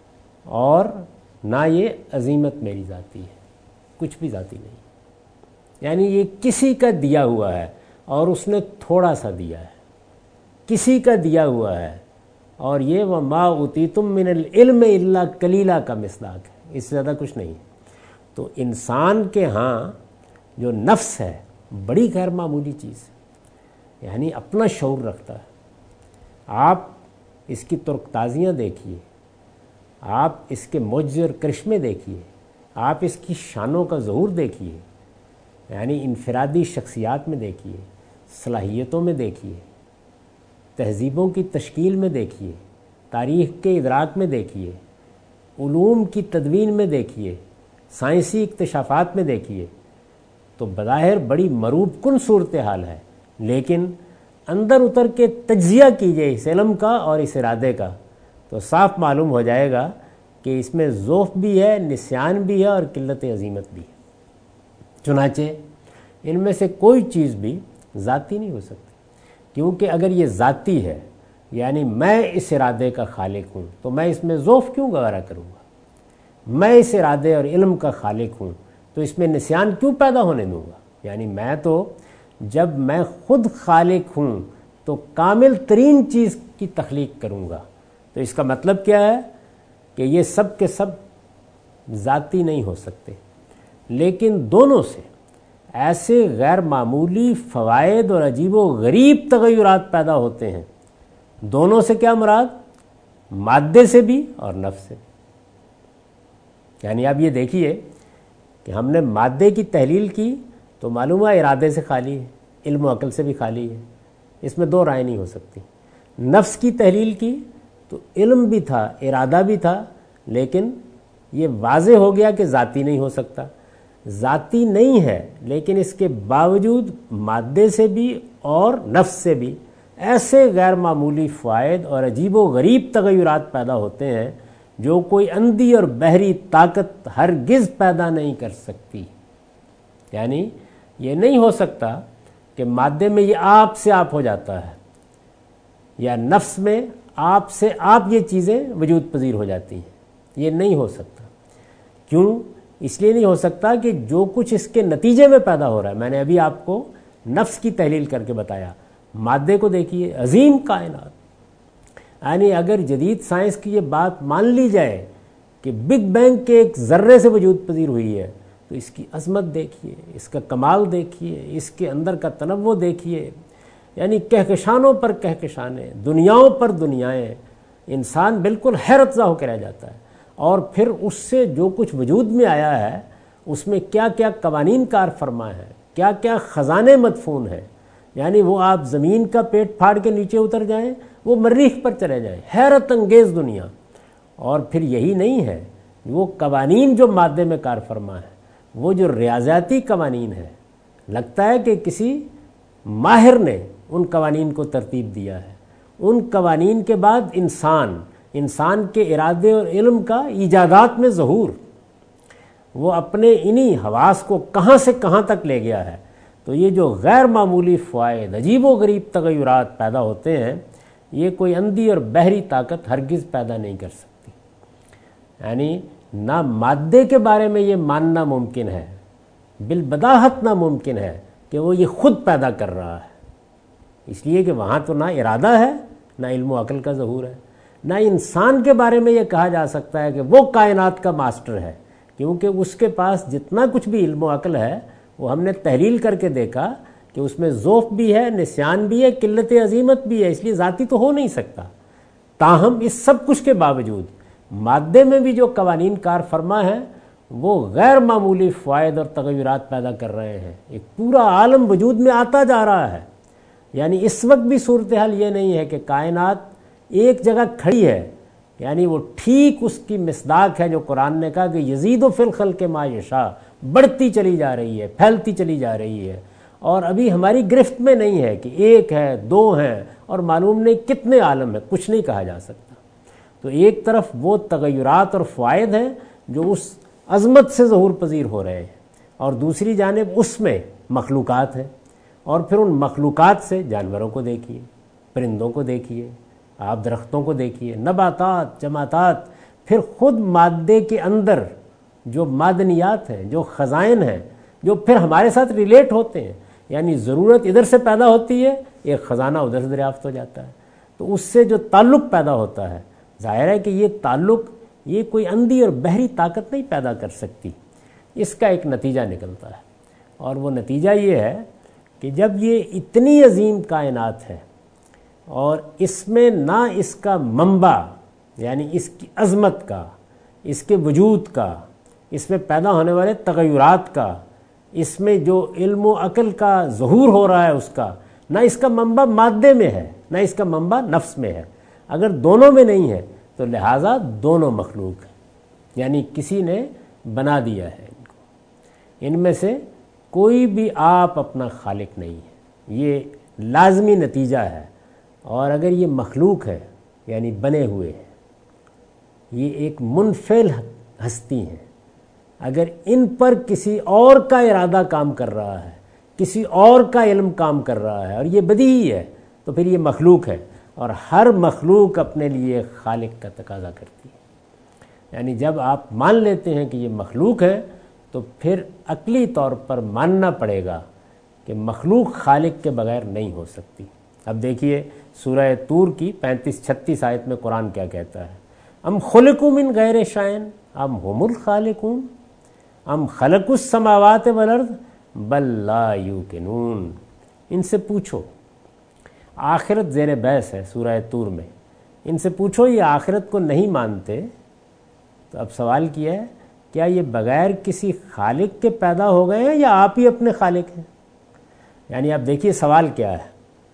اور نہ یہ عظیمت میری ذاتی ہے، کچھ بھی ذاتی نہیں۔ یعنی یہ کسی کا دیا ہوا ہے اور اس نے تھوڑا سا دیا ہے، کسی کا دیا ہوا ہے، اور یہ وَمَا أُوتِيتُم مِّنَ الْعِلْمِ إِلَّا قَلِيلًا کا مصداق ہے، اس سے زیادہ کچھ نہیں۔ تو انسان کے ہاں جو نفس ہے بڑی غیر معمولی چیز ہے، یعنی اپنا شعور رکھتا ہے۔ آپ اس کی ترک تازیاں دیکھیے، آپ اس کے معجزے اور کرشمے دیکھیے، آپ اس کی شانوں کا ظہور دیکھیے، یعنی انفرادی شخصیات میں دیکھیے، صلاحیتوں میں دیکھیے، تہذیبوں کی تشکیل میں دیکھیے، تاریخ کے ادراک میں دیکھیے، علوم کی تدوین میں دیکھیے، سائنسی اکتشافات میں دیکھیے، تو بظاہر بڑی مروب کن صورتحال ہے، لیکن اندر اتر کے تجزیہ کیجئے اس علم کا اور اس ارادے کا، تو صاف معلوم ہو جائے گا کہ اس میں ضعف بھی ہے، نسیان بھی ہے اور قلت عظیمت بھی ہے۔ چنانچہ ان میں سے کوئی چیز بھی ذاتی نہیں ہو سکتی، کیونکہ اگر یہ ذاتی ہے یعنی میں اس ارادے کا خالق ہوں، تو میں اس میں ضعف کیوں گوارا کروں گا؟ میں اس ارادے اور علم کا خالق ہوں تو اس میں نسیان کیوں پیدا ہونے دوں گا؟ یعنی میں تو جب میں خود خالق ہوں تو کامل ترین چیز کی تخلیق کروں گا۔ تو اس کا مطلب کیا ہے کہ یہ سب کے سب ذاتی نہیں ہو سکتے، لیکن دونوں سے ایسے غیر معمولی فوائد اور عجیب و غریب تغیرات پیدا ہوتے ہیں۔ دونوں سے کیا مراد؟ مادے سے بھی اور نفس سے بھی۔ یعنی آپ یہ دیکھیے کہ ہم نے مادے کی تحلیل کی تو معلوم ہے ارادے سے خالی ہے، علم و عقل سے بھی خالی ہے، اس میں دو رائے نہیں ہو سکتی۔ نفس کی تحلیل کی تو علم بھی تھا، ارادہ بھی تھا، لیکن یہ واضح ہو گیا کہ ذاتی نہیں ہو سکتا۔ ذاتی نہیں ہے، لیکن اس کے باوجود مادے سے بھی اور نفس سے بھی ایسے غیر معمولی فوائد اور عجیب و غریب تغیرات پیدا ہوتے ہیں جو کوئی اندھی اور بحری طاقت ہرگز پیدا نہیں کر سکتی۔ یعنی یہ نہیں ہو سکتا کہ مادے میں یہ آپ سے آپ ہو جاتا ہے، یا نفس میں آپ سے آپ یہ چیزیں وجود پذیر ہو جاتی ہیں، یہ نہیں ہو سکتا۔ کیوں؟ اس لیے نہیں ہو سکتا کہ جو کچھ اس کے نتیجے میں پیدا ہو رہا ہے، میں نے ابھی آپ کو نفس کی تحلیل کر کے بتایا، مادے کو دیکھیے، عظیم کائنات، یعنی اگر جدید سائنس کی یہ بات مان لی جائے کہ بگ بینگ کے ایک ذرے سے وجود پذیر ہوئی ہے، تو اس کی عظمت دیکھیے، اس کا کمال دیکھیے، اس کے اندر کا تنوع دیکھیے، یعنی کہکشانوں پر کہکشانے، دنیاؤں پر دنیائیں، انسان بالکل حیرت زدہ ہو کے رہ جاتا ہے۔ اور پھر اس سے جو کچھ وجود میں آیا ہے اس میں کیا کیا قوانین کار فرما ہے، کیا کیا خزانے مدفون ہیں، یعنی وہ آپ زمین کا پیٹ پھاڑ کے نیچے اتر جائیں، وہ مریخ پر چلے جائیں، حیرت انگیز دنیا۔ اور پھر یہی نہیں ہے، وہ قوانین جو مادے میں کار فرما ہے، وہ جو ریاضیاتی قوانین ہیں، لگتا ہے کہ کسی ماہر نے ان قوانین کو ترتیب دیا ہے۔ ان قوانین کے بعد انسان انسان کے ارادے اور علم کا ایجادات میں ظہور، وہ اپنے انہی حواس کو کہاں سے کہاں تک لے گیا ہے۔ تو یہ جو غیر معمولی فوائد، عجیب و غریب تغیرات پیدا ہوتے ہیں، یہ کوئی اندھی اور بحری طاقت ہرگز پیدا نہیں کر سکتی۔ یعنی نہ مادے کے بارے میں یہ ماننا ممکن ہے، بالبداہت ناممکن ہے کہ وہ یہ خود پیدا کر رہا ہے، اس لیے کہ وہاں تو نہ ارادہ ہے، نہ علم و عقل کا ظہور ہے۔ نہ انسان کے بارے میں یہ کہا جا سکتا ہے کہ وہ کائنات کا ماسٹر ہے، کیونکہ اس کے پاس جتنا کچھ بھی علم و عقل ہے وہ ہم نے تحلیل کر کے دیکھا کہ اس میں ضعف بھی ہے، نسیان بھی ہے، قلت عظیمت بھی ہے، اس لیے ذاتی تو ہو نہیں سکتا۔ تاہم اس سب کچھ کے باوجود مادے میں بھی جو قوانین کار فرما ہے وہ غیر معمولی فوائد اور تغیرات پیدا کر رہے ہیں۔ ایک پورا عالم وجود میں آتا جا رہا ہے۔ یعنی اس وقت بھی صورتحال یہ نہیں ہے کہ کائنات ایک جگہ کھڑی ہے، یعنی وہ ٹھیک اس کی مصداق ہے جو قرآن نے کہا کہ یزید و فی الخلق ما یشاء، بڑھتی چلی جا رہی ہے، پھیلتی چلی جا رہی ہے، اور ابھی ہماری گرفت میں نہیں ہے کہ ایک ہے، دو ہیں اور معلوم نہیں کتنے عالم ہیں، کچھ نہیں کہا جا سکتا۔ تو ایک طرف وہ تغیرات اور فوائد ہیں جو اس عظمت سے ظہور پذیر ہو رہے ہیں، اور دوسری جانب اس میں مخلوقات ہیں، اور پھر ان مخلوقات سے جانوروں کو دیکھیے، پرندوں کو دیکھیے، آپ درختوں کو دیکھیے، نباتات، جماعتات، پھر خود مادے کے اندر جو معدنیات ہیں، جو خزائن ہیں، جو پھر ہمارے ساتھ ریلیٹ ہوتے ہیں، یعنی ضرورت ادھر سے پیدا ہوتی ہے، ایک خزانہ ادھر سے دریافت ہو جاتا ہے، تو اس سے جو تعلق پیدا ہوتا ہے، ظاہر ہے کہ یہ تعلق یہ کوئی اندھی اور بحری طاقت نہیں پیدا کر سکتی، اس کا ایک نتیجہ نکلتا ہے، اور وہ نتیجہ یہ ہے کہ جب یہ اتنی عظیم کائنات ہے اور اس میں نہ اس کا منبع یعنی اس کی عظمت کا، اس کے وجود کا، اس میں پیدا ہونے والے تغیرات کا، اس میں جو علم و عقل کا ظہور ہو رہا ہے اس کا، نہ اس کا منبع مادے میں ہے نہ اس کا منبع نفس میں ہے، اگر دونوں میں نہیں ہے تو لہٰذا دونوں مخلوق ہیں، یعنی کسی نے بنا دیا ہے ان کو، ان میں سے کوئی بھی آپ اپنا خالق نہیں ہے، یہ لازمی نتیجہ ہے۔ اور اگر یہ مخلوق ہے یعنی بنے ہوئے ہیں، یہ ایک منفعل ہستی ہیں، اگر ان پر کسی اور کا ارادہ کام کر رہا ہے، کسی اور کا علم کام کر رہا ہے اور یہ بدیہی ہے، تو پھر یہ مخلوق ہے، اور ہر مخلوق اپنے لیے خالق کا تقاضا کرتی ہے۔ یعنی جب آپ مان لیتے ہیں کہ یہ مخلوق ہے تو پھر عقلی طور پر ماننا پڑے گا کہ مخلوق خالق کے بغیر نہیں ہو سکتی۔ اب دیکھیے سورہ طور کی پینتیس چھتیس آیت میں قرآن کیا کہتا ہے، ام خلقوا من غیر شیء ام هم الخالقون ام خلقوا السماوات والارض بل لا یوقنون۔ ان سے پوچھو، آخرت زیر بحث ہے سورہ طور میں، ان سے پوچھو یہ آخرت کو نہیں مانتے، تو اب سوال کیا ہے کیا یہ بغیر کسی خالق کے پیدا ہو گئے ہیں یا آپ ہی اپنے خالق ہیں؟ یعنی اب دیکھیے سوال کیا ہے،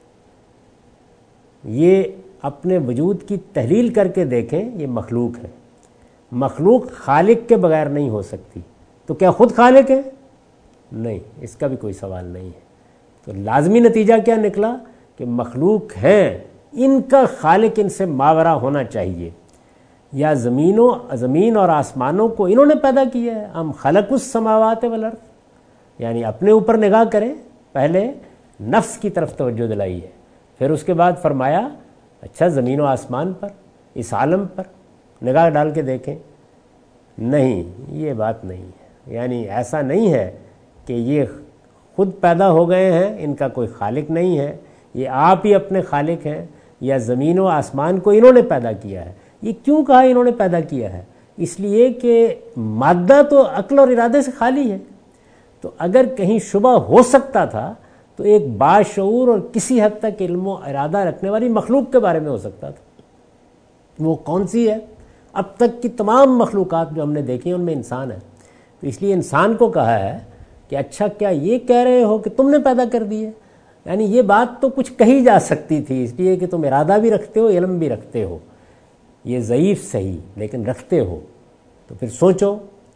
یہ اپنے وجود کی تحلیل کر کے دیکھیں، یہ مخلوق ہے، مخلوق خالق کے بغیر نہیں ہو سکتی، تو کیا خود خالق ہے؟ نہیں، اس کا بھی کوئی سوال نہیں ہے۔ تو لازمی نتیجہ کیا نکلا کہ مخلوق ہیں، ان کا خالق ان سے ماورا ہونا چاہیے، یا زمینوں زمین اور آسمانوں کو انہوں نے پیدا کیا ہے، ہم خلق السماوات والارض، یعنی اپنے اوپر نگاہ کریں، پہلے نفس کی طرف توجہ دلائی ہے، پھر اس کے بعد فرمایا اچھا زمین و آسمان پر، اس عالم پر نگاہ ڈال کے دیکھیں۔ نہیں، یہ بات نہیں ہے، یعنی ایسا نہیں ہے کہ یہ خود پیدا ہو گئے ہیں، ان کا کوئی خالق نہیں ہے، یہ آپ ہی اپنے خالق ہیں، یا زمین و آسمان کو انہوں نے پیدا کیا ہے۔ یہ کیوں کہا انہوں نے پیدا کیا ہے؟ اس لیے کہ مادہ تو عقل اور ارادے سے خالی ہے، تو اگر کہیں شبہ ہو سکتا تھا تو ایک باشعور اور کسی حد تک علم و ارادہ رکھنے والی مخلوق کے بارے میں ہو سکتا تھا۔ وہ کون سی ہے؟ اب تک کی تمام مخلوقات جو ہم نے دیکھی ہیں ان میں انسان ہے، تو اس لیے انسان کو کہا ہے کہ اچھا کیا یہ کہہ رہے ہو کہ تم نے پیدا کر دیے؟ یعنی یہ بات تو کچھ کہی جا سکتی تھی، اس لیے کہ تم ارادہ بھی رکھتے ہو، علم بھی رکھتے ہو، یہ ضعیف صحیح لیکن رکھتے ہو، تو پھر سوچو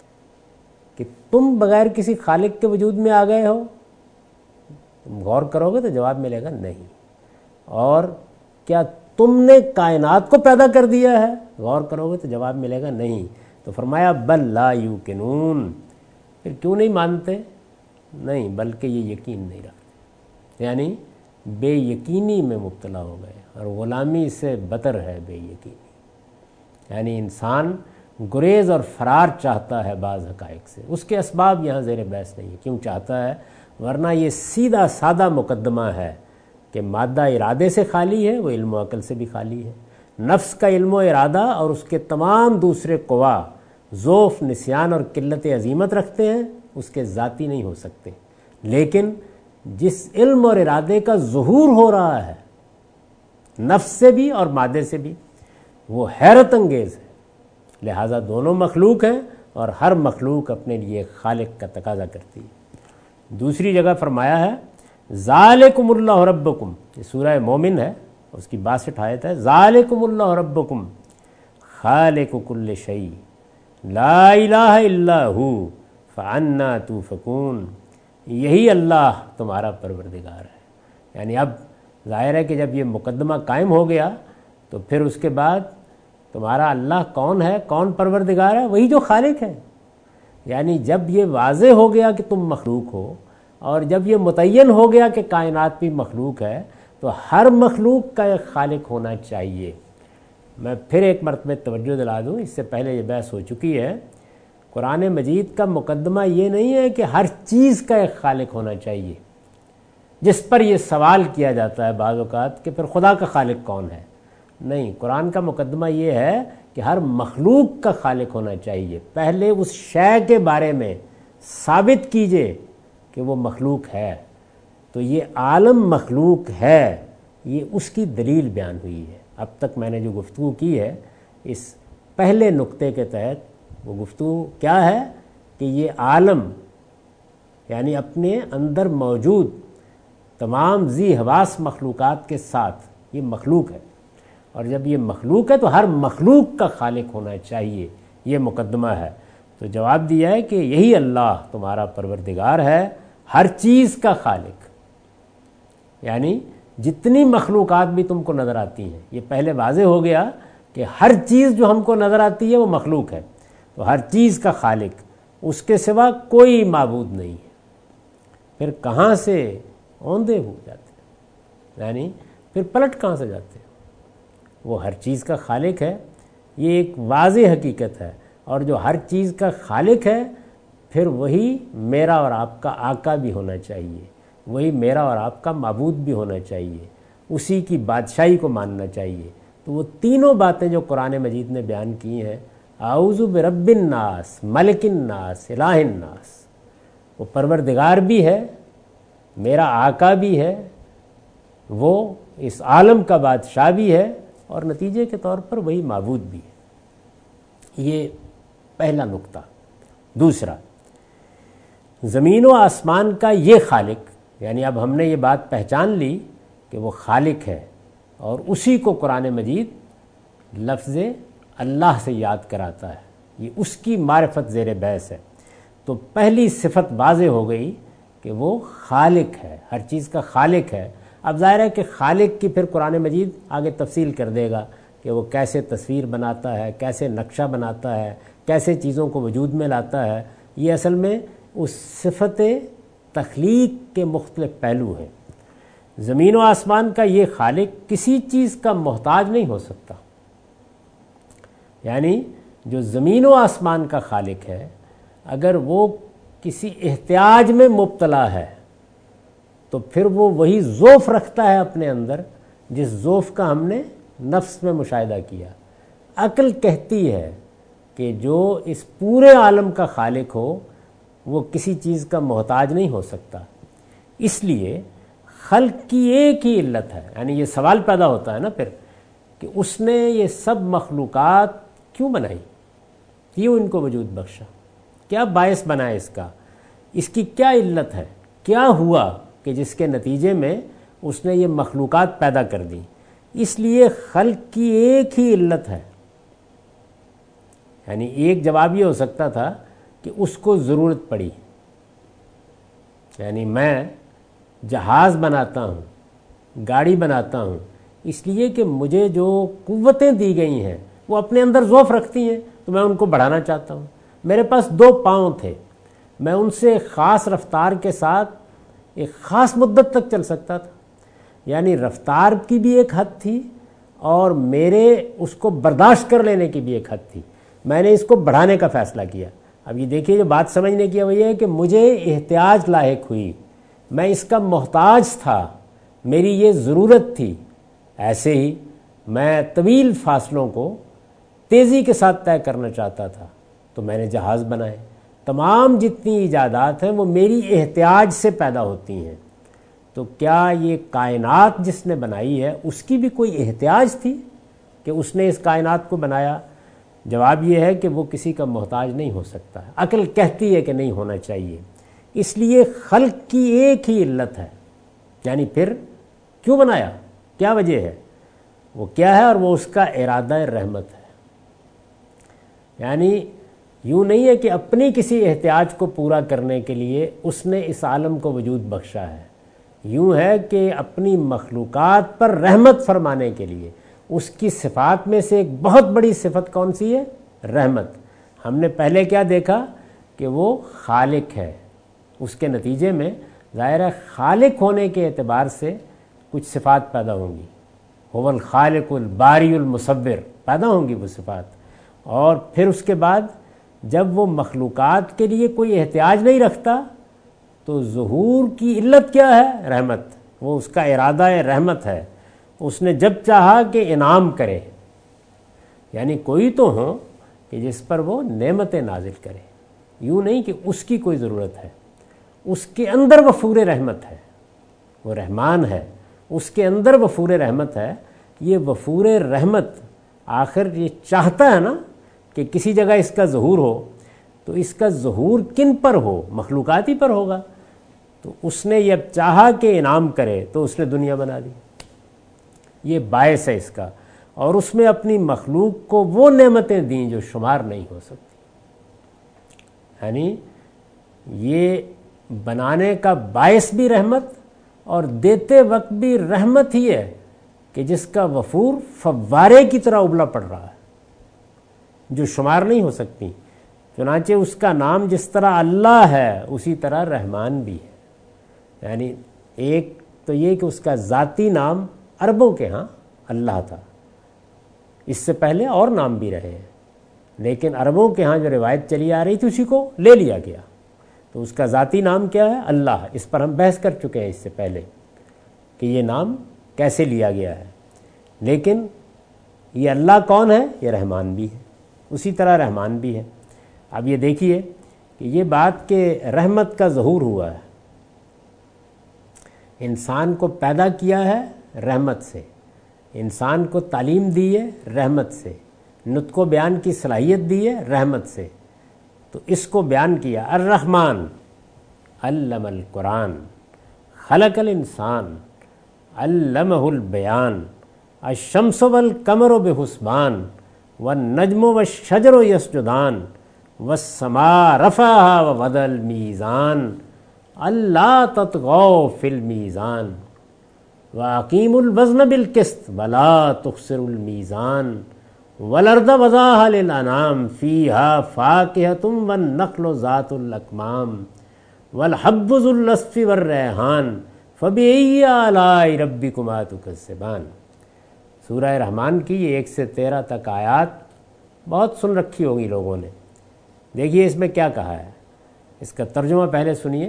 کہ تم بغیر کسی خالق کے وجود میں آ گئے ہو، تم غور کرو گے تو جواب ملے گا نہیں۔ اور کیا تم نے کائنات کو پیدا کر دیا ہے؟ غور کرو گے تو جواب ملے گا نہیں۔ تو فرمایا بل لا یوقنون، پھر کیوں نہیں مانتے؟ نہیں، بلکہ یہ یقین نہیں رکھتے، یعنی بے یقینی میں مبتلا ہو گئے، اور غلامی سے بدتر ہے بے یقینی، یعنی انسان گریز اور فرار چاہتا ہے بعض حقائق سے، اس کے اسباب یہاں زیر بحث نہیں ہے کیوں چاہتا ہے، ورنہ یہ سیدھا سادہ مقدمہ ہے کہ مادہ ارادے سے خالی ہے، وہ علم و عقل سے بھی خالی ہے، نفس کا علم و ارادہ اور اس کے تمام دوسرے قوا ذوف، نسیان اور قلت عظیمت رکھتے ہیں، اس کے ذاتی نہیں ہو سکتے، لیکن جس علم اور ارادے کا ظہور ہو رہا ہے نفس سے بھی اور مادے سے بھی، وہ حیرت انگیز ہے، لہٰذا دونوں مخلوق ہیں اور ہر مخلوق اپنے لیے خالق کا تقاضا کرتی ہے۔ دوسری جگہ فرمایا ہے ذالکم اللہ ربکم، یہ سورہ مومن ہے، اس کی باسٹھ آیت ہے، ذالکم اللہ ربکم خالق کل شیء لا الہ الا ہو فانا توفکون، یہی اللہ تمہارا پروردگار ہے۔ یعنی اب ظاہر ہے کہ جب یہ مقدمہ قائم ہو گیا تو پھر اس کے بعد تمہارا اللہ کون ہے، کون پروردگار ہے؟ وہی جو خالق ہے۔ یعنی جب یہ واضح ہو گیا کہ تم مخلوق ہو، اور جب یہ متعین ہو گیا کہ کائنات بھی مخلوق ہے، تو ہر مخلوق کا ایک خالق ہونا چاہیے۔ میں پھر ایک مرتبہ توجہ دلا دوں، اس سے پہلے یہ بحث ہو چکی ہے، قرآن مجید کا مقدمہ یہ نہیں ہے کہ ہر چیز کا ایک خالق ہونا چاہیے، جس پر یہ سوال کیا جاتا ہے بعض اوقات کہ پھر خدا کا خالق کون ہے۔ نہیں، قرآن کا مقدمہ یہ ہے کہ ہر مخلوق کا خالق ہونا چاہیے۔ پہلے اس شے کے بارے میں ثابت کیجئے کہ وہ مخلوق ہے، تو یہ عالم مخلوق ہے، یہ اس کی دلیل بیان ہوئی ہے۔ اب تک میں نے جو گفتگو کی ہے اس پہلے نقطے کے تحت، وہ گفتگو کیا ہے کہ یہ عالم یعنی اپنے اندر موجود تمام ذی حواس مخلوقات کے ساتھ یہ مخلوق ہے، اور جب یہ مخلوق ہے تو ہر مخلوق کا خالق ہونا چاہیے، یہ مقدمہ ہے۔ تو جواب دیا ہے کہ یہی اللہ تمہارا پروردگار ہے، ہر چیز کا خالق، یعنی جتنی مخلوقات بھی تم کو نظر آتی ہیں، یہ پہلے واضح ہو گیا کہ ہر چیز جو ہم کو نظر آتی ہے وہ مخلوق ہے، تو ہر چیز کا خالق، اس کے سوا کوئی معبود نہیں ہے۔ پھر کہاں سے اوندے ہو جاتے ہیں، یعنی پھر پلٹ کہاں سے جاتے ہیں؟ وہ ہر چیز کا خالق ہے، یہ ایک واضح حقیقت ہے، اور جو ہر چیز کا خالق ہے پھر وہی میرا اور آپ کا آقا بھی ہونا چاہیے، وہی میرا اور آپ کا معبود بھی ہونا چاہیے، اسی کی بادشاہی کو ماننا چاہیے۔ تو وہ تینوں باتیں جو قرآن مجید نے بیان کی ہیں، اعوذ برب الناس، ملک الناس، الہ الناس، وہ پروردگار بھی ہے، میرا آقا بھی ہے، وہ اس عالم کا بادشاہ بھی ہے، اور نتیجے کے طور پر وہی معبود بھی ہے۔ یہ پہلا نقطہ۔ دوسرا، زمین و آسمان کا یہ خالق، یعنی اب ہم نے یہ بات پہچان لی کہ وہ خالق ہے، اور اسی کو قرآن مجید لفظ اللہ سے یاد کراتا ہے، یہ اس کی معرفت زیر بحث ہے۔ تو پہلی صفت واضح ہو گئی کہ وہ خالق ہے، ہر چیز کا خالق ہے۔ اب ظاہر ہے کہ خالق کی پھر قرآن مجید آگے تفصیل کر دے گا کہ وہ کیسے تصویر بناتا ہے، کیسے نقشہ بناتا ہے، کیسے چیزوں کو وجود میں لاتا ہے۔ یہ اصل میں اس صفت تخلیق کے مختلف پہلو ہیں۔ زمین و آسمان کا یہ خالق کسی چیز کا محتاج نہیں ہو سکتا، یعنی جو زمین و آسمان کا خالق ہے، اگر وہ کسی احتیاج میں مبتلا ہے تو پھر وہ وہی ذوف رکھتا ہے اپنے اندر جس ذوف کا ہم نے نفس میں مشاہدہ کیا۔ عقل کہتی ہے کہ جو اس پورے عالم کا خالق ہو وہ کسی چیز کا محتاج نہیں ہو سکتا، اس لیے خلق کی ایک ہی علت ہے۔ یعنی یہ سوال پیدا ہوتا ہے نا پھر کہ اس نے یہ سب مخلوقات کیوں بنائی، کیوں ان کو وجود بخشا، کیا باعث بنا اس کا، اس کی کیا علت ہے، کیا ہوا کہ جس کے نتیجے میں اس نے یہ مخلوقات پیدا کر دی۔ اس لیے خلق کی ایک ہی علت ہے۔ یعنی ایک جواب یہ ہو سکتا تھا کہ اس کو ضرورت پڑی، یعنی میں جہاز بناتا ہوں، گاڑی بناتا ہوں، اس لیے کہ مجھے جو قوتیں دی گئی ہیں وہ اپنے اندر ذوف رکھتی ہیں تو میں ان کو بڑھانا چاہتا ہوں۔ میرے پاس دو پاؤں تھے، میں ان سے خاص رفتار کے ساتھ ایک خاص مدت تک چل سکتا تھا، یعنی رفتار کی بھی ایک حد تھی اور میرے اس کو برداشت کر لینے کی بھی ایک حد تھی۔ میں نے اس کو بڑھانے کا فیصلہ کیا۔ اب یہ دیکھیے جو بات سمجھنے کی وہ یہ ہے کہ مجھے احتیاج لاحق ہوئی، میں اس کا محتاج تھا، میری یہ ضرورت تھی۔ ایسے ہی میں طویل فاصلوں کو تیزی کے ساتھ طے کرنا چاہتا تھا تو میں نے جہاز بنائے۔ تمام جتنی ایجادات ہیں وہ میری احتیاج سے پیدا ہوتی ہیں۔ تو کیا یہ کائنات جس نے بنائی ہے اس کی بھی کوئی احتیاج تھی کہ اس نے اس کائنات کو بنایا؟ جواب یہ ہے کہ وہ کسی کا محتاج نہیں ہو سکتا۔ عقل کہتی ہے کہ نہیں ہونا چاہیے، اس لیے خلق کی ایک ہی علت ہے۔ یعنی پھر کیوں بنایا، کیا وجہ ہے، وہ کیا ہے، اور وہ اس کا ارادہ رحمت ہے۔ یعنی یوں نہیں ہے کہ اپنی کسی احتیاج کو پورا کرنے کے لیے اس نے اس عالم کو وجود بخشا ہے، یوں ہے کہ اپنی مخلوقات پر رحمت فرمانے کے لیے۔ اس کی صفات میں سے ایک بہت بڑی صفت کون سی ہے؟ رحمت۔ ہم نے پہلے کیا دیکھا کہ وہ خالق ہے، اس کے نتیجے میں ظاہر ہے خالق ہونے کے اعتبار سے کچھ صفات پیدا ہوں گی، هو الخالق الباری المصور، پیدا ہوں گی وہ صفات۔ اور پھر اس کے بعد جب وہ مخلوقات کے لیے کوئی احتیاج نہیں رکھتا تو ظہور کی علت کیا ہے؟ رحمت۔ وہ اس کا ارادہ رحمت ہے، اس نے جب چاہا کہ انعام کرے، یعنی کوئی تو ہو کہ جس پر وہ نعمتیں نازل کرے، یوں نہیں کہ اس کی کوئی ضرورت ہے، اس کے اندر وفور رحمت ہے، وہ رحمان ہے، اس کے اندر وفور رحمت ہے۔ یہ وفور رحمت آخر یہ چاہتا ہے نا کہ کسی جگہ اس کا ظہور ہو، تو اس کا ظہور کن پر ہو؟ مخلوقاتی پر ہوگا۔ تو اس نے یہ چاہا کہ انعام کرے تو اس نے دنیا بنا دی، یہ باعث ہے اس کا، اور اس میں اپنی مخلوق کو وہ نعمتیں دیں جو شمار نہیں ہو سکتی۔ یعنی یہ بنانے کا باعث بھی رحمت اور دیتے وقت بھی رحمت ہی ہے کہ جس کا وفور فوارے کی طرح ابلا پڑ رہا ہے، جو شمار نہیں ہو سکتی۔ چنانچہ اس کا نام جس طرح اللہ ہے اسی طرح رحمان بھی ہے۔ یعنی ایک تو یہ کہ اس کا ذاتی نام عربوں کے ہاں اللہ تھا، اس سے پہلے اور نام بھی رہے ہیں، لیکن عربوں کے ہاں جو روایت چلی آ رہی تھی اسی کو لے لیا گیا، تو اس کا ذاتی نام کیا ہے؟ اللہ۔ اس پر ہم بحث کر چکے ہیں اس سے پہلے کہ یہ نام کیسے لیا گیا ہے، لیکن یہ اللہ کون ہے؟ یہ رحمان بھی ہے، اسی طرح رحمان بھی ہے۔ اب یہ دیکھیے کہ یہ بات کہ رحمت کا ظہور ہوا ہے، انسان کو پیدا کیا ہے رحمت سے، انسان کو تعلیم دی ہے رحمت سے، نطق و بیان کی صلاحیت دی ہے رحمت سے، تو اس کو بیان کیا الرحمن علم القرآن خلق الانسان علمہ البیان الشمس والقمر بحسبان والنجم والشجر یسجدان والسماء رفعها ووضع الميزان اللہ تطغوا فی المیزان واقیموا الوزن بالقسط ولا تخسروا الميزان والارض وضعها للانام فيها فاكهة والنخل ذات الاكمام والحب ذو العصف والریحان فبأي آلاء ربكما تكذبان۔ سورہ رحمان کی یہ ایک سے تیرہ تک آیات بہت سن رکھی ہوگی لوگوں نے۔ دیکھیے اس میں کیا کہا ہے، اس کا ترجمہ پہلے سنیے۔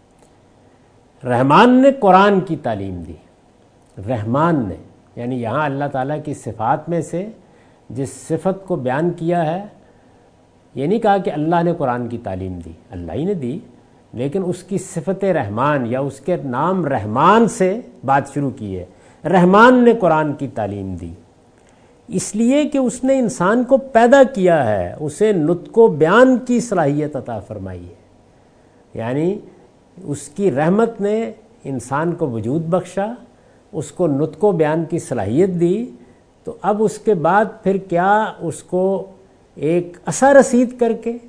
رحمان نے قرآن کی تعلیم دی، رحمان نے، یعنی یہاں اللہ تعالیٰ کی صفات میں سے جس صفت کو بیان کیا ہے، یہ نہیں کہا کہ اللہ نے قرآن کی تعلیم دی، اللہ ہی نے دی، لیکن اس کی صفت رحمان یا اس کے نام رحمان سے بات شروع کی ہے۔ رحمان نے قرآن کی تعلیم دی اس لیے کہ اس نے انسان کو پیدا کیا ہے، اسے نطق و بیان کی صلاحیت عطا فرمائی ہے، یعنی اس کی رحمت نے انسان کو وجود بخشا، اس کو نطق و بیان کی صلاحیت دی، تو اب اس کے بعد پھر کیا اس کو ایک عصا رسید کر کے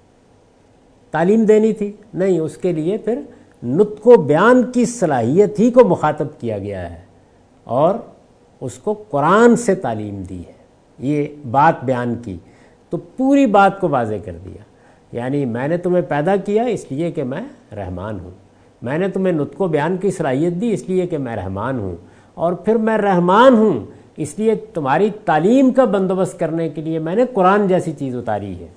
تعلیم دینی تھی؟ نہیں، اس کے لیے پھر نطق و بیان کی صلاحیت ہی کو مخاطب کیا گیا ہے اور اس کو قرآن سے تعلیم دی ہے، یہ بات بیان کی تو پوری بات کو واضح کر دیا۔ یعنی میں نے تمہیں پیدا کیا اس لیے کہ میں رحمان ہوں، میں نے تمہیں نطق و بیان کی صلاحیت دی اس لیے کہ میں رحمان ہوں، اور پھر میں رحمان ہوں اس لیے تمہاری تعلیم کا بندوبست کرنے کے لیے میں نے قرآن جیسی چیز اتاری ہے۔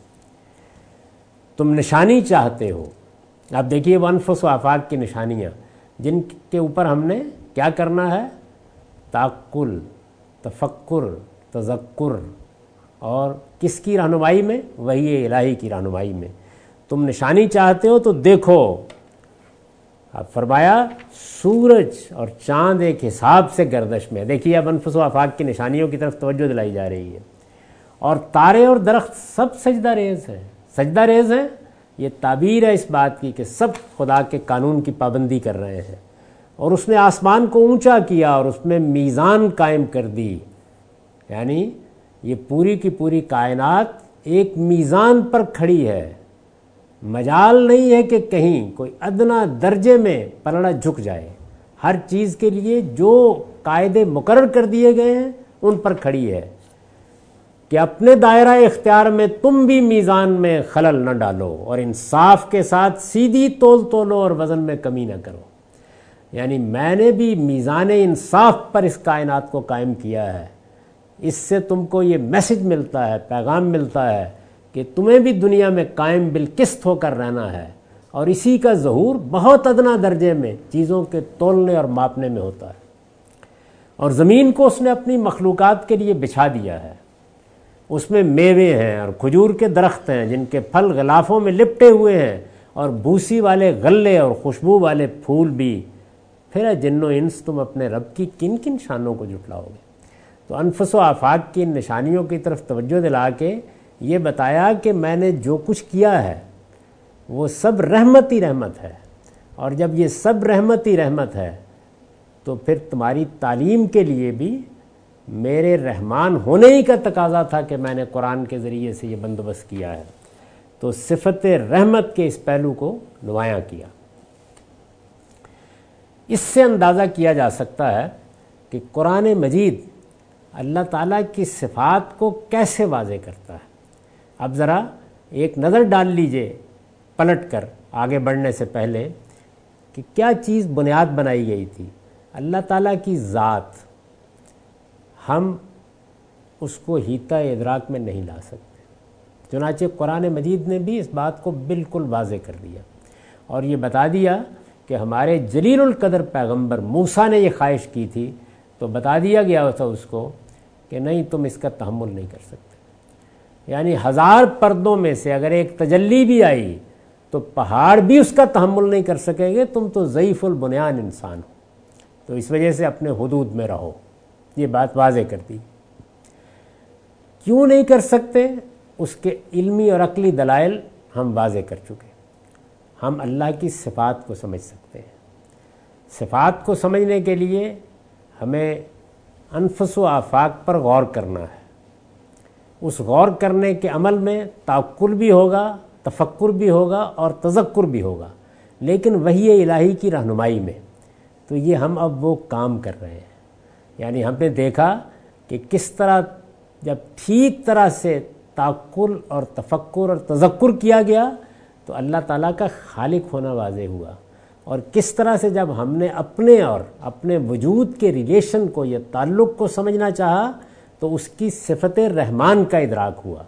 تم نشانی چاہتے ہو، اب دیکھیے وہ انفس و آفاق کی نشانیاں جن کے اوپر ہم نے کیا کرنا ہے؟ تعقل، تفکر، تذکر، اور کس کی رہنمائی میں؟ وحی الہی کی رہنمائی میں۔ تم نشانی چاہتے ہو تو دیکھو، اب فرمایا سورج اور چاند ایک حساب سے گردش میں، دیکھیے اب انفس و آفاق کی نشانیوں کی طرف توجہ دلائی جا رہی ہے، اور تارے اور درخت سب سجدہ ریز ہیں، سجدہ ریز ہیں، یہ تعبیر ہے اس بات کی کہ سب خدا کے قانون کی پابندی کر رہے ہیں، اور اس نے آسمان کو اونچا کیا اور اس میں میزان قائم کر دی، یعنی یہ پوری کی پوری کائنات ایک میزان پر کھڑی ہے، مجال نہیں ہے کہ کہیں کوئی ادنا درجے میں پلڑا جھک جائے، ہر چیز کے لیے جو قاعدے مقرر کر دیے گئے ہیں ان پر کھڑی ہے کہ اپنے دائرہ اختیار میں تم بھی میزان میں خلل نہ ڈالو اور انصاف کے ساتھ سیدھی تول تولو اور وزن میں کمی نہ کرو۔ یعنی میں نے بھی میزان انصاف پر اس کائنات کو قائم کیا ہے، اس سے تم کو یہ میسج ملتا ہے، پیغام ملتا ہے کہ تمہیں بھی دنیا میں قائم بالقسط ہو کر رہنا ہے، اور اسی کا ظہور بہت ادنا درجے میں چیزوں کے تولنے اور ماپنے میں ہوتا ہے۔ اور زمین کو اس نے اپنی مخلوقات کے لیے بچھا دیا ہے، اس میں میوے ہیں اور کھجور کے درخت ہیں جن کے پھل غلافوں میں لپٹے ہوئے ہیں، اور بھوسی والے غلے اور خوشبو والے پھول بھی۔ پھر جن و انس تم اپنے رب کی کن کن شانوں کو جھٹلاؤ گے؟ تو انفس و آفاق کی نشانیوں کی طرف توجہ دلا کے یہ بتایا کہ میں نے جو کچھ کیا ہے وہ سب رحمت ہی رحمت ہے، اور جب یہ سب رحمت ہی رحمت ہے تو پھر تمہاری تعلیم کے لیے بھی میرے رحمان ہونے ہی کا تقاضا تھا کہ میں نے قرآن کے ذریعے سے یہ بندوبست کیا ہے۔ تو صفت رحمت کے اس پہلو کو نمایاں کیا۔ اس سے اندازہ کیا جا سکتا ہے کہ قرآن مجید اللہ تعالیٰ کی صفات کو کیسے واضح کرتا ہے۔ اب ذرا ایک نظر ڈال لیجئے پلٹ کر آگے بڑھنے سے پہلے کہ کیا چیز بنیاد بنائی گئی تھی۔ اللہ تعالیٰ کی ذات، ہم اس کو حیطہ ادراک میں نہیں لا سکتے، چنانچہ قرآن مجید نے بھی اس بات کو بالکل واضح کر دیا اور یہ بتا دیا کہ ہمارے جلیل القدر پیغمبر موسیٰ نے یہ خواہش کی تھی تو بتا دیا گیا تھا اس کو کہ نہیں، تم اس کا تحمل نہیں کر سکتے۔ یعنی ہزار پردوں میں سے اگر ایک تجلی بھی آئی تو پہاڑ بھی اس کا تحمل نہیں کر سکے گے، تم تو ضعیف البنیان انسان ہو، تو اس وجہ سے اپنے حدود میں رہو۔ یہ بات واضح کر دی۔ کیوں نہیں کر سکتے؟ اس کے علمی اور عقلی دلائل ہم واضح کر چکے۔ ہم اللہ کی صفات کو سمجھ سکتے ہیں۔ صفات کو سمجھنے کے لیے ہمیں انفس و آفاق پر غور کرنا ہے۔ اس غور کرنے کے عمل میں تعقل بھی ہوگا، تفکر بھی ہوگا اور تذکر بھی ہوگا، لیکن وحی الہی کی رہنمائی میں۔ تو یہ ہم اب وہ کام کر رہے ہیں۔ یعنی ہم نے دیکھا کہ کس طرح جب ٹھیک طرح سے تعقل اور تفکر اور تذکر کیا گیا تو اللہ تعالیٰ کا خالق ہونا واضح ہوا، اور کس طرح سے جب ہم نے اپنے اور اپنے وجود کے ریلیشن کو، یہ تعلق کو سمجھنا چاہا تو اس کی صفت رحمان کا ادراک ہوا۔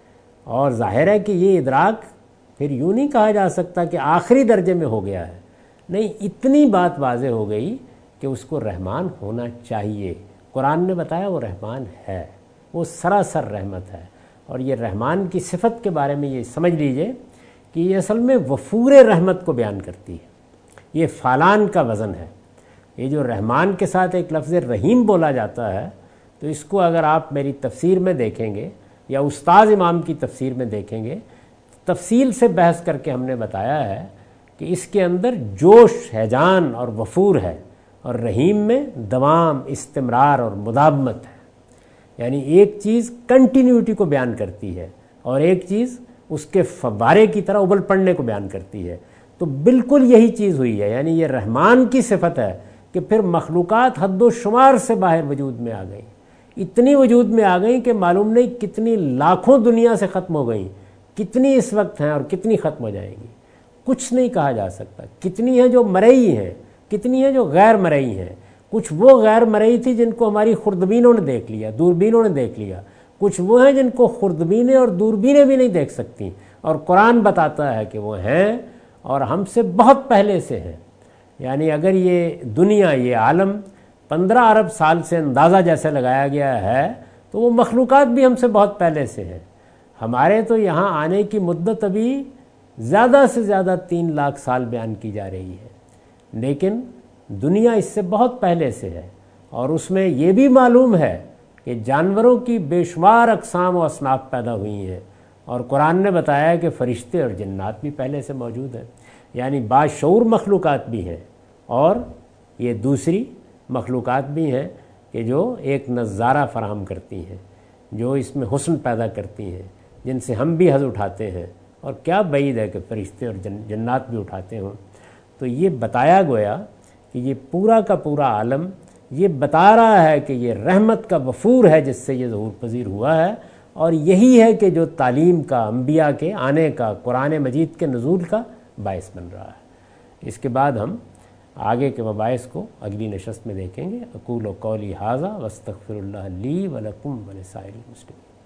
اور ظاہر ہے کہ یہ ادراک پھر یوں نہیں کہا جا سکتا کہ آخری درجے میں ہو گیا ہے، نہیں، اتنی بات واضح ہو گئی کہ اس کو رحمان ہونا چاہیے۔ قرآن نے بتایا وہ رحمان ہے، وہ سراسر رحمت ہے۔ اور یہ رحمان کی صفت کے بارے میں یہ سمجھ لیجئے کہ یہ اصل میں وفور رحمت کو بیان کرتی ہے، یہ فالان کا وزن ہے۔ یہ جو رحمان کے ساتھ ایک لفظ رحیم بولا جاتا ہے، تو اس کو اگر آپ میری تفسیر میں دیکھیں گے یا استاذ امام کی تفسیر میں دیکھیں گے، تفصیل سے بحث کر کے ہم نے بتایا ہے کہ اس کے اندر جوش، ہیجان اور وفور ہے، اور رحیم میں دوام، استمرار اور مداومت ہے۔ یعنی ایک چیز کنٹینیوٹی کو بیان کرتی ہے اور ایک چیز اس کے فوارے کی طرح ابل پڑنے کو بیان کرتی ہے۔ تو بالکل یہی چیز ہوئی ہے، یعنی یہ رحمان کی صفت ہے کہ پھر مخلوقات حد و شمار سے باہر وجود میں آ گئیں، اتنی وجود میں آ گئیں کہ معلوم نہیں کتنی لاکھوں دنیا سے ختم ہو گئیں، کتنی اس وقت ہیں اور کتنی ختم ہو جائیں گی، کچھ نہیں کہا جا سکتا۔ کتنی ہیں جو مرئی ہیں، کتنی ہیں جو غیر مرئی ہیں۔ کچھ وہ غیر مرئی تھی جن کو ہماری خوردبینوں نے دیکھ لیا، دوربینوں نے دیکھ لیا، کچھ وہ ہیں جن کو خوردبینیں اور دوربینیں بھی نہیں دیکھ سکتی، اور قرآن بتاتا ہے کہ وہ ہیں اور ہم سے بہت پہلے سے ہیں۔ یعنی اگر یہ دنیا، یہ عالم پندرہ ارب سال سے اندازہ جیسے لگایا گیا ہے تو وہ مخلوقات بھی ہم سے بہت پہلے سے ہیں۔ ہمارے تو یہاں آنے کی مدت ابھی زیادہ سے زیادہ تین لاکھ سال بیان کی جا رہی ہے، لیکن دنیا اس سے بہت پہلے سے ہے، اور اس میں یہ بھی معلوم ہے کہ جانوروں کی بے شمار اقسام و اصناف پیدا ہوئی ہیں، اور قرآن نے بتایا کہ فرشتے اور جنات بھی پہلے سے موجود ہیں۔ یعنی باشعور مخلوقات بھی ہیں اور یہ دوسری مخلوقات بھی ہیں کہ جو ایک نظارہ فراہم کرتی ہیں، جو اس میں حسن پیدا کرتی ہیں، جن سے ہم بھی حظ اٹھاتے ہیں، اور کیا بعید ہے کہ فرشتے اور جن جنات بھی اٹھاتے ہوں۔ تو یہ بتایا گویا کہ یہ پورا کا پورا عالم یہ بتا رہا ہے کہ یہ رحمت کا وفور ہے جس سے یہ ظہور پذیر ہوا ہے، اور یہی ہے کہ جو تعلیم کا، انبیاء کے آنے کا، قرآن مجید کے نزول کا باعث بن رہا ہے۔ اس کے بعد ہم آگے کے مباحث کو اگلی نشست میں دیکھیں گے۔ اقول و قولی ھذا واستغفر اللہ لی ولکم ولسائر المسلمین۔